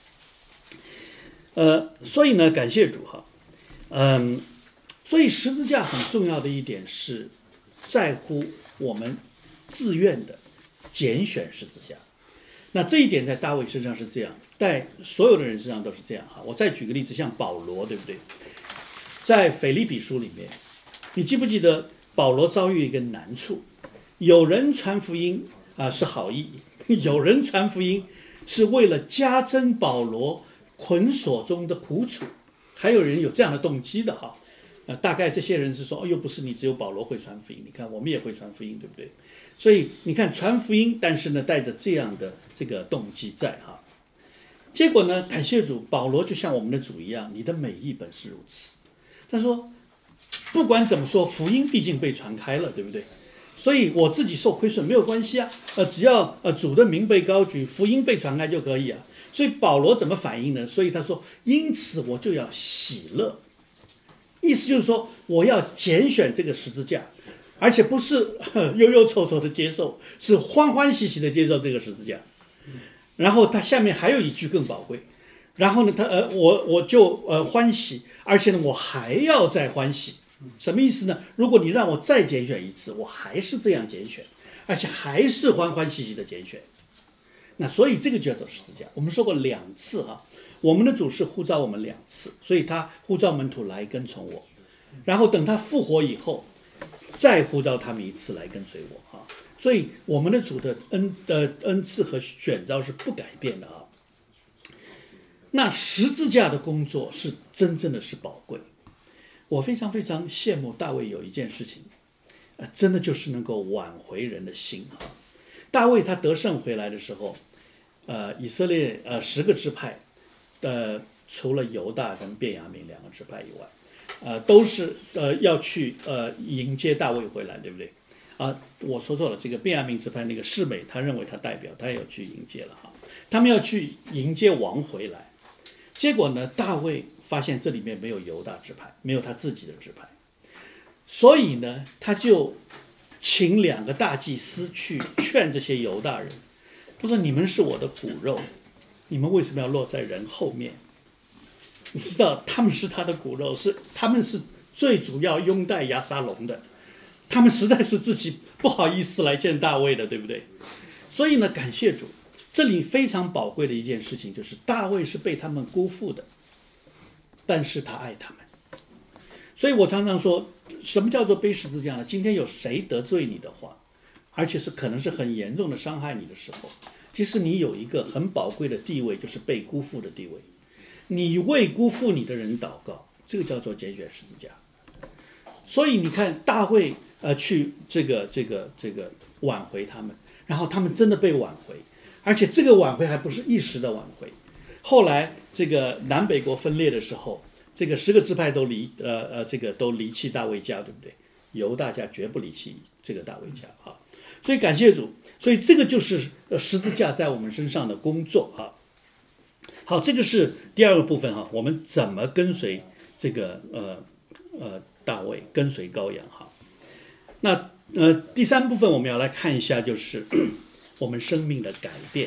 所以呢，感谢主哈。所以十字架很重要的一点是在乎我们自愿的拣选十字架。那这一点在大卫身上是这样，在所有的人身上都是这样哈。我再举个例子，像保罗，对不对？在腓立比书里面，你记不记得保罗遭遇一个难处？有人传福音是好意，有人传福音是为了加增保罗捆锁中的苦楚，还有人有这样的动机的哈。大概这些人是说，又不是你只有保罗会传福音，你看我们也会传福音，对不对？所以你看传福音，但是呢带着这样的这个动机在哈。结果呢，感谢主，保罗就像我们的主一样，你的美意本是如此。他说，不管怎么说，福音毕竟被传开了，对不对？所以我自己受亏损没有关系啊，只要主的名被高举，福音被传开就可以啊。所以保罗怎么反应呢？所以他说，因此我就要喜乐。意思就是说，我要拣选这个十字架，而且不是忧忧愁愁的接受，是欢欢喜喜的接受这个十字架。然后他下面还有一句更宝贵，然后呢，我就欢喜，而且呢，我还要再欢喜。什么意思呢？如果你让我再拣选一次，我还是这样拣选，而且还是欢欢喜喜的拣选。那所以这个就叫做十字架。我们说过2次哈，我们的主是呼召我们2次，所以他呼召门徒来跟从我，然后等他复活以后，再呼召他们1次来跟随我哈。所以我们的主的恩赐和选召是不改变的啊。那十字架的工作是真正的是宝贵。我非常非常羡慕大卫有一件事情，真的就是能够挽回人的心啊。大卫他得胜回来的时候，以色列10个支派，除了犹大跟便雅悯2个支派以外，都是要去迎接大卫回来，对不对？我说错了，这个便雅悯支派那个示每，他认为他代表，他也要去迎接了哈。他们要去迎接王回来，结果呢，大卫发现这里面没有犹大支派，没有他自己的支派，所以呢，他就请2个大祭司去劝这些犹大人，他说：“你们是我的骨肉，你们为什么要落在人后面？你知道他们是他的骨肉，他们是最主要拥戴押沙龙的，他们实在是自己不好意思来见大卫的，对不对？所以呢，感谢主，这里非常宝贵的一件事情就是大卫是被他们辜负的，但是他爱他们。所以我常常说，什么叫做背十字架呢？今天有谁得罪你的话，而且是可能是很严重的伤害你的时候，其实你有一个很宝贵的地位，就是被辜负的地位。你为辜负你的人祷告，这个叫做拣选十字架。所以你看大卫去这个挽回他们，然后他们真的被挽回，而且这个挽回还不是一时的挽回。后来这个南北国分裂的时候，这个10个支派都离弃大卫家，对不对？犹大家绝不离弃这个大卫家啊。所以感谢主，所以这个就是十字架在我们身上的工作啊。好，这个是第2个部分哈，我们怎么跟随这个大卫，跟随羔羊哈。那第3部分我们要来看一下，就是我们生命的改变。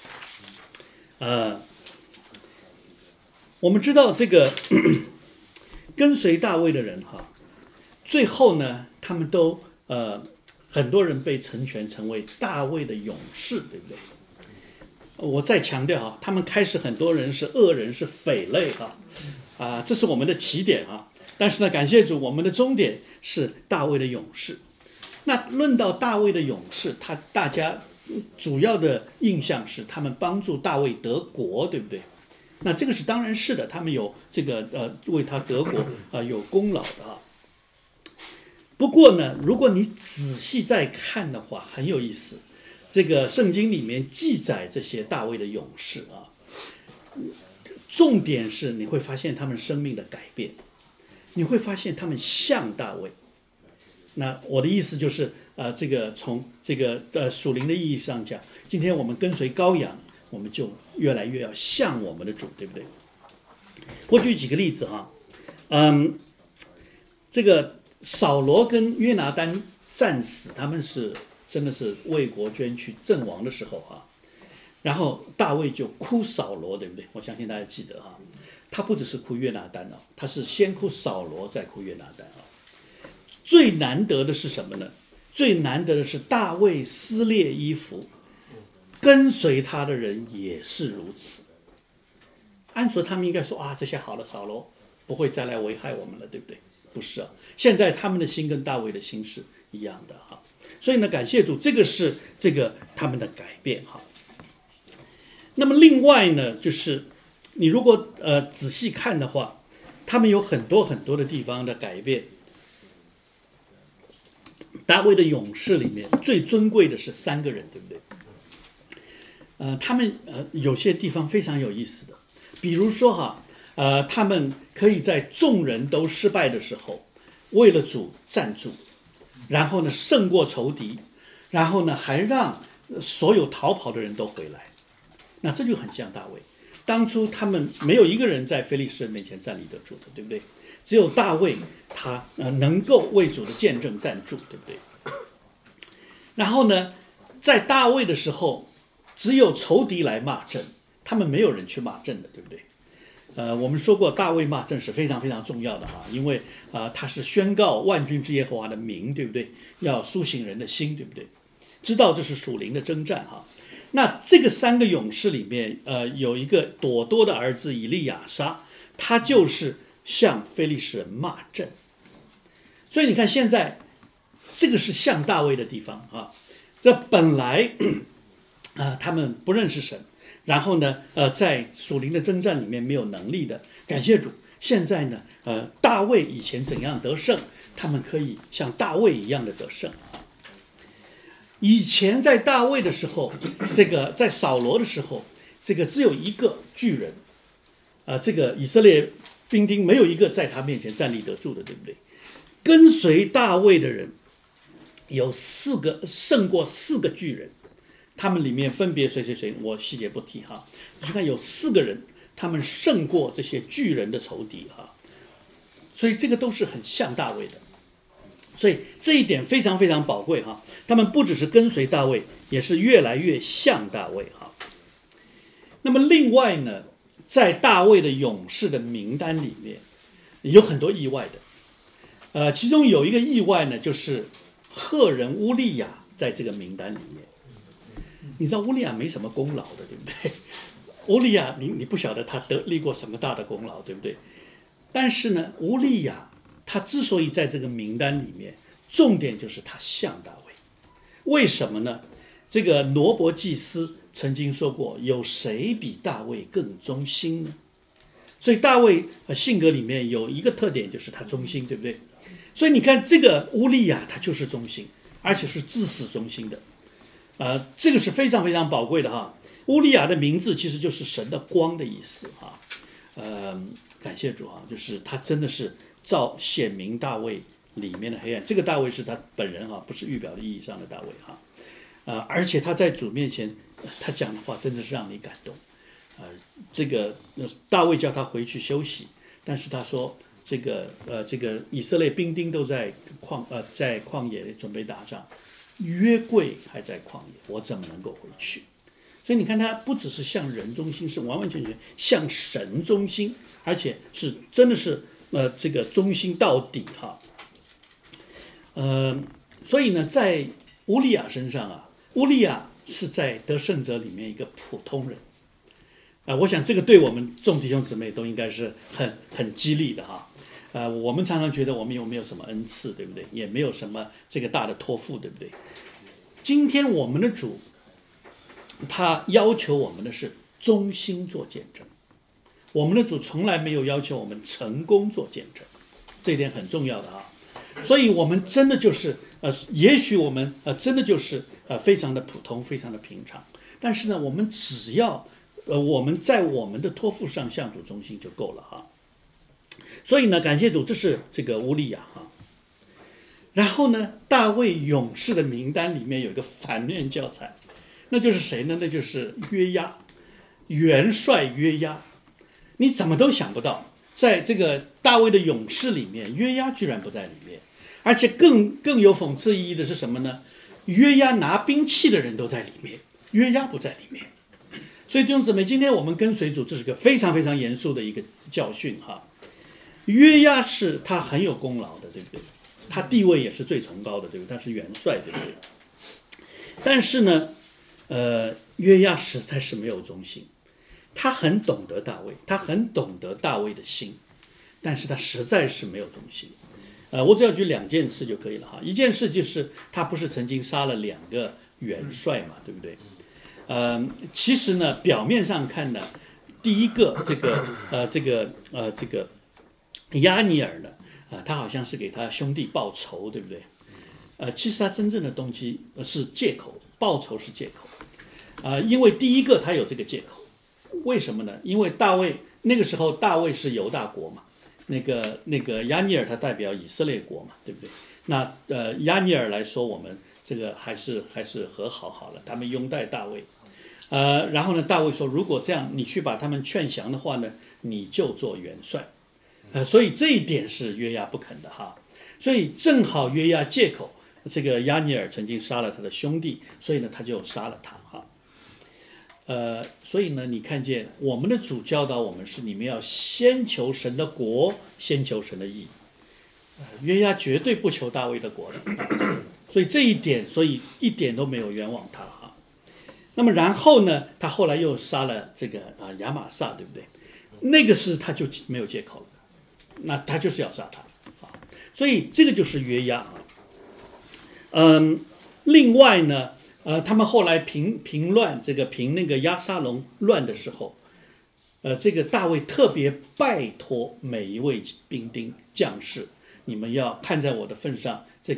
我们知道这个跟随大卫的人哈，最后呢，他们都很多人被成全成为大卫的勇士，对不对？我再强调哈，他们开始很多人是恶人，是匪类哈，这是我们的起点啊。但是呢，感谢主，我们的终点是大卫的勇士。 那论到大卫的勇士，大家主要的印象是他们帮助大卫得国，对不对？那这个是当然是的，他们有这个为他得国有功劳的啊。不过呢，如果你仔细再看的话，很有意思。这个圣经里面记载这些大卫的勇士啊，重点是你会发现他们生命的改变，你会发现他们像大卫。那我的意思就是这个从这个属灵的意义上讲，今天我们跟随羔羊，我们就越来越要像我们的主，对不对？我举几个例子哈，这个扫罗跟约拿单战死，他们是真的是为国捐躯阵亡的时候哈，然后大卫就哭扫罗，对不对？我相信大家记得哈，他不只是哭约拿单哦，他是先哭扫罗，再哭约拿单啊。最难得的是什么呢？最难得的是大卫撕裂衣服，跟随他的人也是如此。按说他们应该说这些好了，扫罗不会再来危害我们了，对不对？不是啊，现在他们的心跟大卫的心是一样的哈。所以呢，感谢主，这个是这个他们的改变哈。那么另外呢，就是你如果仔细看的话，他们有很多很多的地方的改变。大卫的勇士里面最尊贵的是3个人，对不对？他们有些地方非常有意思的，比如说哈，他们可以在众人都失败的时候，为了主站住，然后呢胜过仇敌，然后呢还让所有逃跑的人都回来。那这就很像大卫，当初他们没有一个人在非利士人面前站立得住的，对不对？只有大卫他能够为主的见证站住，对不对？然后呢，在大卫的时候，只有仇敌来骂阵，他们没有人去骂阵的，对不对？我们说过，大卫骂阵是非常非常重要的哈，因为他是宣告万军之耶和华的名，对不对？要苏醒人的心，对不对？知道这是属灵的征战哈。那这个3个勇士里面，有一个朵多的儿子以利亚撒，他就是向非利士人骂阵。所以你看，现在这个是像大卫的地方啊。这本来他们不认识神，然后呢，在属灵的征战里面没有能力的。感谢主，现在呢，大卫以前怎样得胜，他们可以像大卫一样的得胜。以前在大卫的时候，这个在扫罗的时候，这个只有一个巨人，这个以色列兵丁没有一个在他面前站立得住的，对不对？跟随大卫的人有4个，胜过4个巨人，他们里面分别谁，我细节不提哈。你去看有4个人，他们胜过这些巨人的仇敌哈。所以这个都是很像大卫的。所以这一点非常非常宝贵哈，他们不只是跟随大卫，也是越来越像大卫哈。那么另外呢，在大卫的勇士的名单里面，有很多意外的，其中有一个意外呢，就是赫人乌利亚在这个名单里面。你知道乌利亚没什么功劳的，对不对？乌利亚你不晓得他立过什么大的功劳，对不对？但是呢，乌利亚他之所以在这个名单里面，重点就是他像大卫。为什么呢？这个罗伯祭司曾经说过，有谁比大卫更忠心呢？所以大卫性格里面有一个特点，就是他忠心，对不对？所以你看这个乌利亚他就是忠心，而且是至死忠心的。这个是非常非常宝贵的哈。乌利亚的名字其实就是神的光的意思哈。感谢主哈，就是他真的是显明大卫里面的黑暗。这个大卫是他本人哈，不是预表的意义上的大卫哈。而且他在主面前，他讲的话真的是让你感动。这个大卫叫他回去休息，但是他说这个以色列兵丁都在旷野准备打仗，约柜还在旷野，我怎么能够回去？所以你看，他不只是向人忠心，是完完全全向神忠心，而且是真的是这个忠心到底哈。所以呢，在乌利亚身上啊，乌利亚是在得胜者里面一个普通人。我想这个对我们众弟兄姊妹都应该是很激励的哈。 我们常常觉得我们有没有什么恩赐，对不对？也没有什么这个大的托付，对不对？今天我们的主，他要求我们的是忠心做见证。我们的主从来没有要求我们成功做见证，这一点很重要的啊。所以我们真的就是也许我们真的就是非常的普通，非常的平常。但是呢，我们只要我们在我们的托付上向主忠心就够了哈。所以呢，感谢主，这是这个乌利亚哈。然后呢，大卫勇士的名单里面有一个反面教材，那就是谁呢？那就是约押，元帅约押。你怎么都想不到，在这个大卫的勇士里面，约押居然不在里面。而且更有讽刺意义的是什么呢？约押拿兵器的人都在里面，约押不在里面。所以弟兄姊妹，今天我们跟随主，这是个非常非常严肃的一个教训哈。约押是他很有功劳的，对不对？他地位也是最崇高的，对不对？他是元帅，对不对？但是呢，约押实在是没有忠心。他很懂得大卫，他很懂得大卫的心，但是他实在是没有忠心。我只要举2件事就可以了哈。一件事就是他不是曾经杀了2个元帅嘛，对不对？其实呢，表面上看呢，第一个这个亚尼尔呢，他好像是给他兄弟报仇，对不对？其实他真正的动机是借口，报仇是借口。因为第一个他有这个借口，为什么呢？因为大卫那个时候大卫是犹大国嘛，那个亚尼尔他代表以色列国嘛，对不对？那亚尼尔来说，我们这个还是和好好了，他们拥戴大卫。然后呢，大卫说，如果这样，你去把他们劝降的话呢，你就做元帅。所以这一点是约押不肯的哈。所以正好约押借口这个亚尼尔曾经杀了他的兄弟，所以呢他就杀了他哈。所以呢，你看见我们的主教导我们是，你们要先求神的国，先求神的义。约押绝对不求大卫的国的，所以这一点，所以一点都没有冤枉他哈。那么然后呢，他后来又杀了这个亚玛撒，对不对？那个是他就没有借口了，那他就是要杀他啊。所以这个就是约押啊。另外呢，他们后来平那个押沙龙乱的时候，这个大卫特别拜托每一位兵丁将士，你们要看在我的份上，怜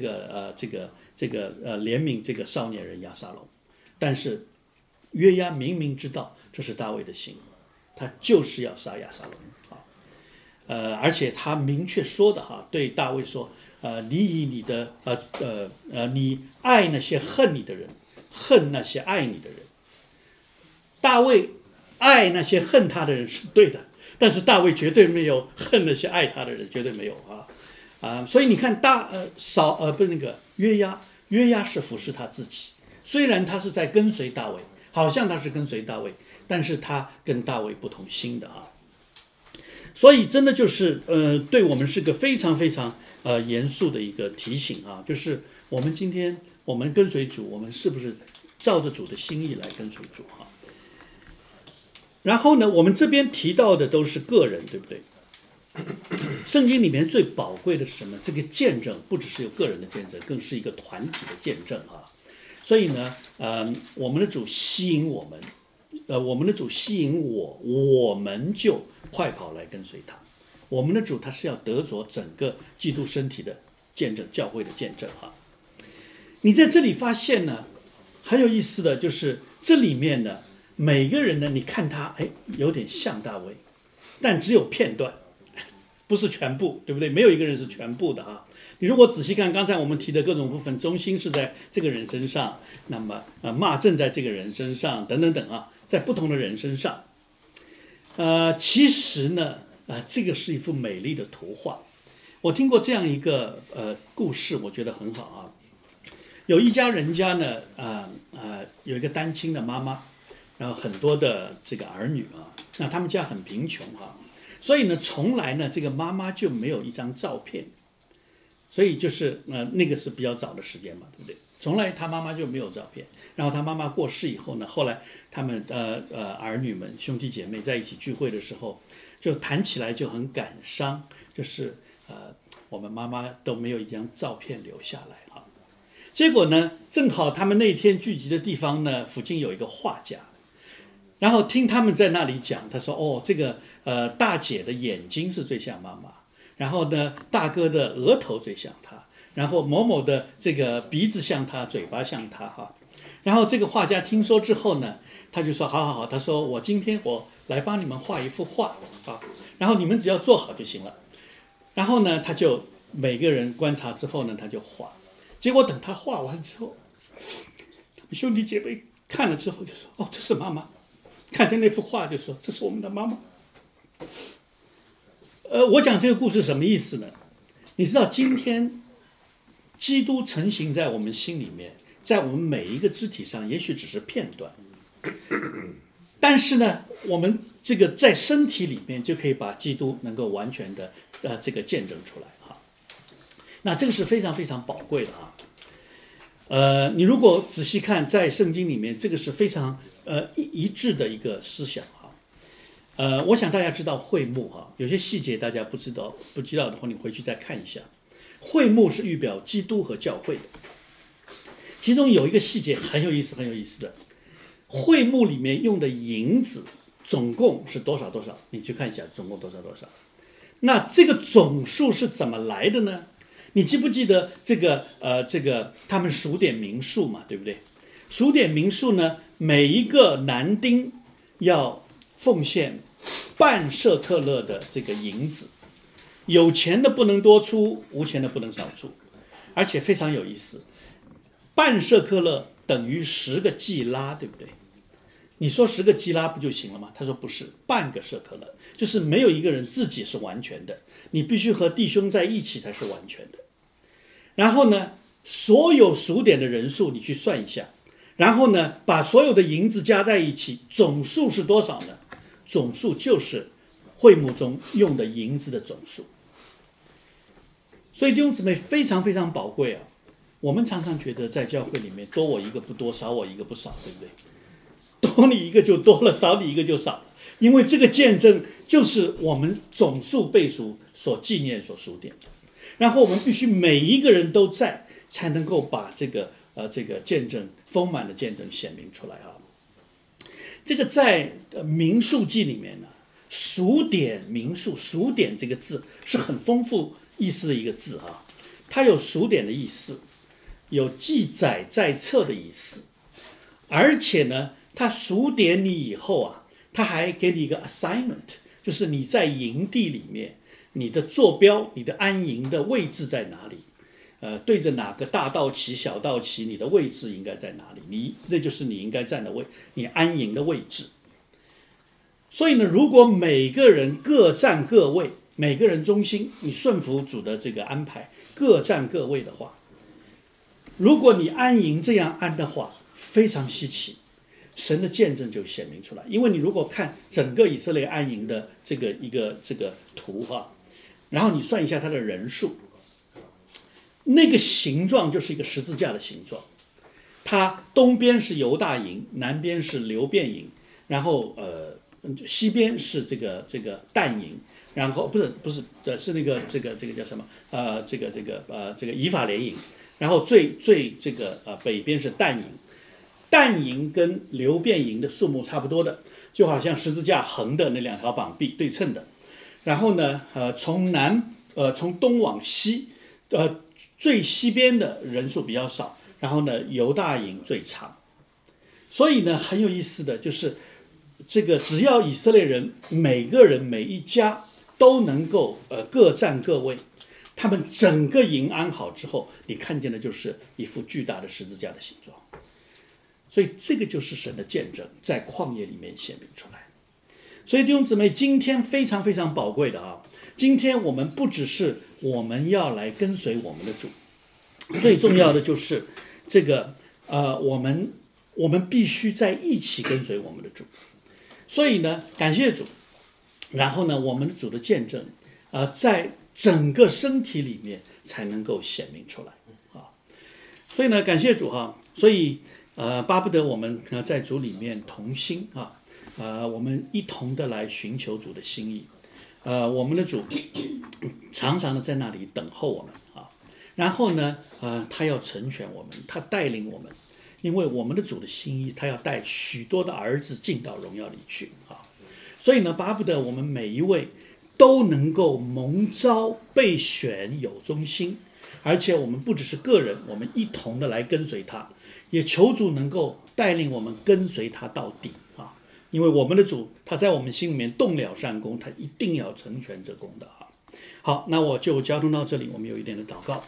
悯这个少年人押沙龙。但是约押明明知道这是大卫的心，他就是要杀押沙龙啊。而且他明确说的哈，对大卫说，你以你的你爱那些恨你的人，恨那些爱你的人。大卫爱那些恨他的人是对的，但是大卫绝对没有恨那些爱他的人，绝对没有啊。所以你看约押是服侍他自己，虽然他是在跟随大卫，好像他是跟随大卫，但是他跟大卫不同心的啊。所以真的就是对我们是个非常非常严肃的一个提醒啊，就是我们今天我们跟随主，我们是不是照着主的心意来跟随主哈？然后呢，我们这边提到的都是个人，对不对？圣经里面最宝贵的是什么？这个见证不只是有个人的见证，更是一个团体的见证啊。所以呢，我们的主吸引我们，我们的主吸引我们就快跑来跟随他。我们的主他是要得着整个基督身体的见证，教会的见证哈。你在这里发现呢，很有意思的就是这里面呢，每个人呢，你看他有点像大卫，但只有片段，不是全部，对不对？没有一个人是全部的哈。你如果仔细看刚才我们提的各种部分，中心是在这个人身上，那么骂正在这个人身上，等等等啊，在不同的人身上。其实呢，这个是一幅美丽的图画。我听过这样一个故事，我觉得很好啊。有一家人家呢，有一个单亲的妈妈，然后很多的这个儿女啊，那他们家很贫穷啊，所以呢，从来呢，这个妈妈就没有一张照片。所以就是那个是比较早的时间嘛，对不对？从来他妈妈就没有照片。然后他妈妈过世以后呢，后来他们儿女们兄弟姐妹在一起聚会的时候，就谈起来就很感伤，就是我们妈妈都没有一张照片留下来啊。结果呢，正好他们那天聚集的地方呢，附近有一个画家，然后听他们在那里讲，他说：“哦，这个大姐的眼睛是最像妈妈，然后呢，大哥的额头最像他，然后某某的这个鼻子像他，嘴巴像他哈。”然后这个画家听说之后呢，他就说：“好好好，他说我今天我来帮你们画一幅画啊，然后你们只要做好就行了。”然后呢，他就每个人观察之后呢，他就画。结果等他画完之后，他们兄弟姐妹看了之后就说：“哦，这是妈妈。”看见那幅画就说：“这是我们的妈妈。”我讲这个故事什么意思呢？你知道今天基督成型在我们心里面，在我们每一个肢体上，也许只是片段，但是呢，我们这个在身体里面就可以把基督能够完全的这个见证出来哈。那这个是非常非常宝贵的啊。你如果仔细看，在圣经里面，这个是非常一致的一个思想哈。我想大家知道会幕哈，有些细节大家不知道的话，你回去再看一下。会幕是预表基督和教会的，其中有一个细节很有意思的。会幕里面用的银子总共是多少？你去看一下，总共多少？那这个总数是怎么来的呢？你记不记得这个他们数点民数嘛，对不对？数点民数呢，每一个男丁要奉献半舍客勒的这个银子，有钱的不能多出，无钱的不能少出，而且非常有意思，半舍客勒等于10个季拉，对不对？你说10个季拉不就行了吗？他说不是，半个舍客勒，就是没有一个人自己是完全的，你必须和弟兄在一起才是完全的。然后呢，所有数点的人数你去算一下，然后呢，把所有的银子加在一起，总数是多少呢？总数就是会幕中用的银子的总数。所以弟兄姊妹非常非常宝贵啊！我们常常觉得在教会里面多我一个不多，少我一个不少，对不对？多你一个就多了，少你一个就少了，因为这个见证就是我们总数倍数所纪念所数点的。然后我们必须每一个人都在，才能够把这个见证丰满的见证显明出来啊。这个在民数记里面呢，数点民数，数点这个字是很丰富意思的一个字啊，它有数点的意思，有记载在册的意思，而且呢，它数点你以后啊，它还给你一个 assignment， 就是你在营地里面，你的坐标，你的安营的位置在哪里？对着哪个大道旗、小道旗，你的位置应该在哪里？那就是你应该站的位，你安营的位置。所以呢，如果每个人各站各位，每个人忠心，你顺服主的这个安排，各站各位的话，如果你安营这样安的话，非常稀奇，神的见证就显明出来。因为你如果看整个以色列安营的这个图哈，然后你算一下它的人数。那个形状就是一个十字架的形状，它东边是犹大营，南边是流便营，然后西边是这个但营，然后不是是那个这个叫什么这个以法莲营，然后最北边是但营，但营跟流便营的数目差不多的，就好像十字架横的那2条膀臂对称的。然后呢从东往西最西边的人数比较少，然后呢犹大营最长。所以呢很有意思的就是这个只要以色列人每个人每一家都能够各站各位，他们整个营安好之后，你看见的就是一幅巨大的十字架的形状。所以这个就是神的见证在旷野里面显明出来。所以弟兄姊妹，今天非常非常宝贵的啊！今天我们不只是我们要来跟随我们的主，最重要的就是这个我们必须在一起跟随我们的主。所以呢，感谢主，然后呢，我们的主的见证在整个身体里面才能够显明出来啊！所以呢，感谢主哈！所以巴不得我们在主里面同心啊！我们一同的来寻求主的心意， 我们的主常常的在那里等候我们啊。然后呢，他要成全我们，他带领我们，因为我们的主的心意，他要带许多的儿子进到荣耀里去啊。所以呢，巴不得我们每一位都能够蒙召、被选、有忠心，而且我们不只是个人，我们一同的来跟随他，也求主能够带领我们跟随他到底啊。因为我们的主他在我们心里面动了善功，他一定要成全这功的啊。好，那我就交通到这里，我们有一点的祷告。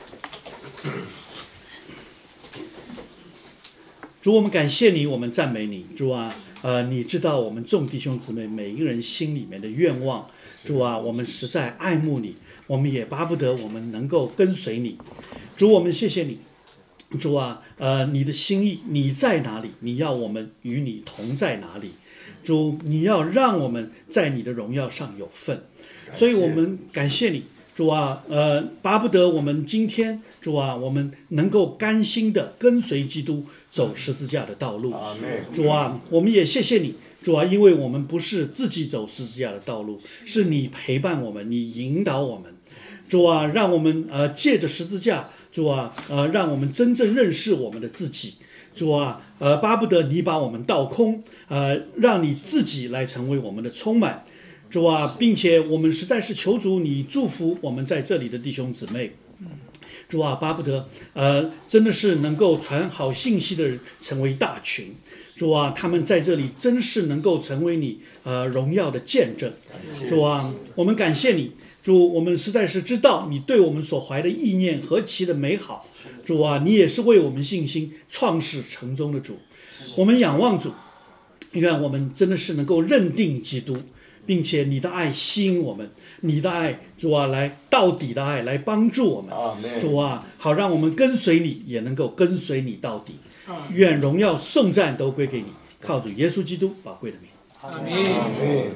主，我们感谢你，我们赞美你，主啊，你知道我们众弟兄姊妹每一个人心里面的愿望，主啊，我们实在爱慕你，我们也巴不得我们能够跟随你。主，我们谢谢你，主啊，你的心意你在哪里？你要我们与你同在哪里？主，你要让我们在你的荣耀上有份，所以我们感谢你，主啊，巴不得我们今天，主啊，我们能够甘心的跟随基督走十字架的道路。主啊，我们也谢谢你，主啊，因为我们不是自己走十字架的道路，是你陪伴我们，你引导我们。主啊，让我们借着十字架，主啊，让我们真正认识我们的自己。主啊，巴不得你把我们倒空，让你自己来成为我们的充满。主啊，并且我们实在是求主你祝福我们在这里的弟兄姊妹。主啊，巴不得真的是能够传好信息的人成为大群。主啊，他们在这里真是能够成为你荣耀的见证。主啊，我们感谢你。主，我们实在是知道你对我们所怀的意念何其的美好。主啊，你也是为我们信心创始成终的主。我们仰望主，愿我们真的是能够认定基督，并且你的爱吸引我们，你的爱，主啊，来到底的爱来帮助我们。主啊，好让我们跟随你，也能够跟随你到底。愿荣耀颂赞都归给你，靠主耶稣基督宝贵的名。 阿们。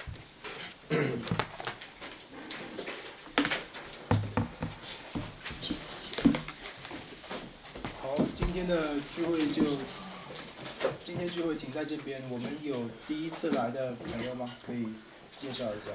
好，今天聚会停在这边。我们有第一次来的朋友吗？可以介绍一下。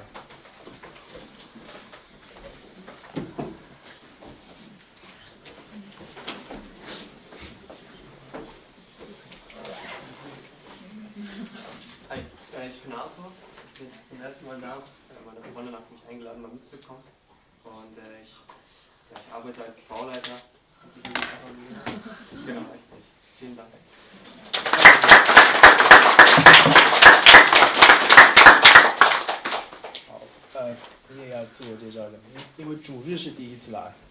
Hi, ich bin Arthur, ich bin jetzt zum ersten Mal da. Meine Freundin hat mich eingeladen, mal mitzukommen. Und ich arbeite als Bauleiter. Genau, richtig. Vielen Dank. 好，你也要自我介绍一下，因为主日是第一次来。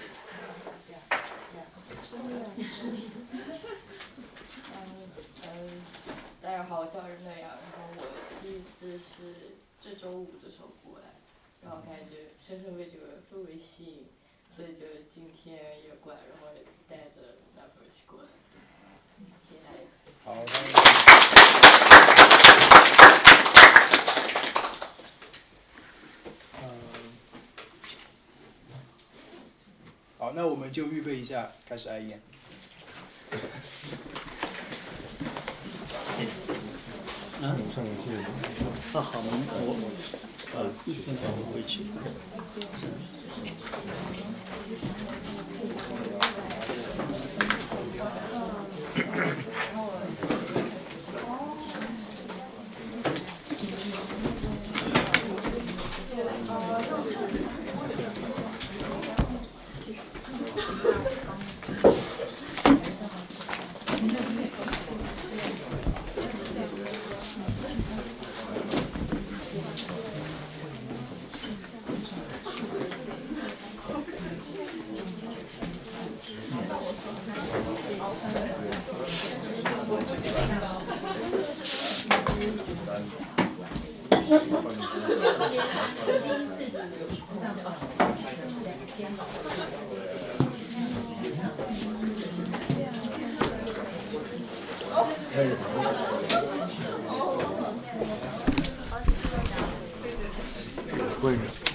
大家好，我叫日奈亚，然后我第一次是这周五的时候过来，然后感觉深深被这个氛围吸引，所以就今天也过来，然后带着男朋友一起过来，谢谢大家。 好，好，那我们就预备一下，开始爱宴。 好，一分钟我一起。 会。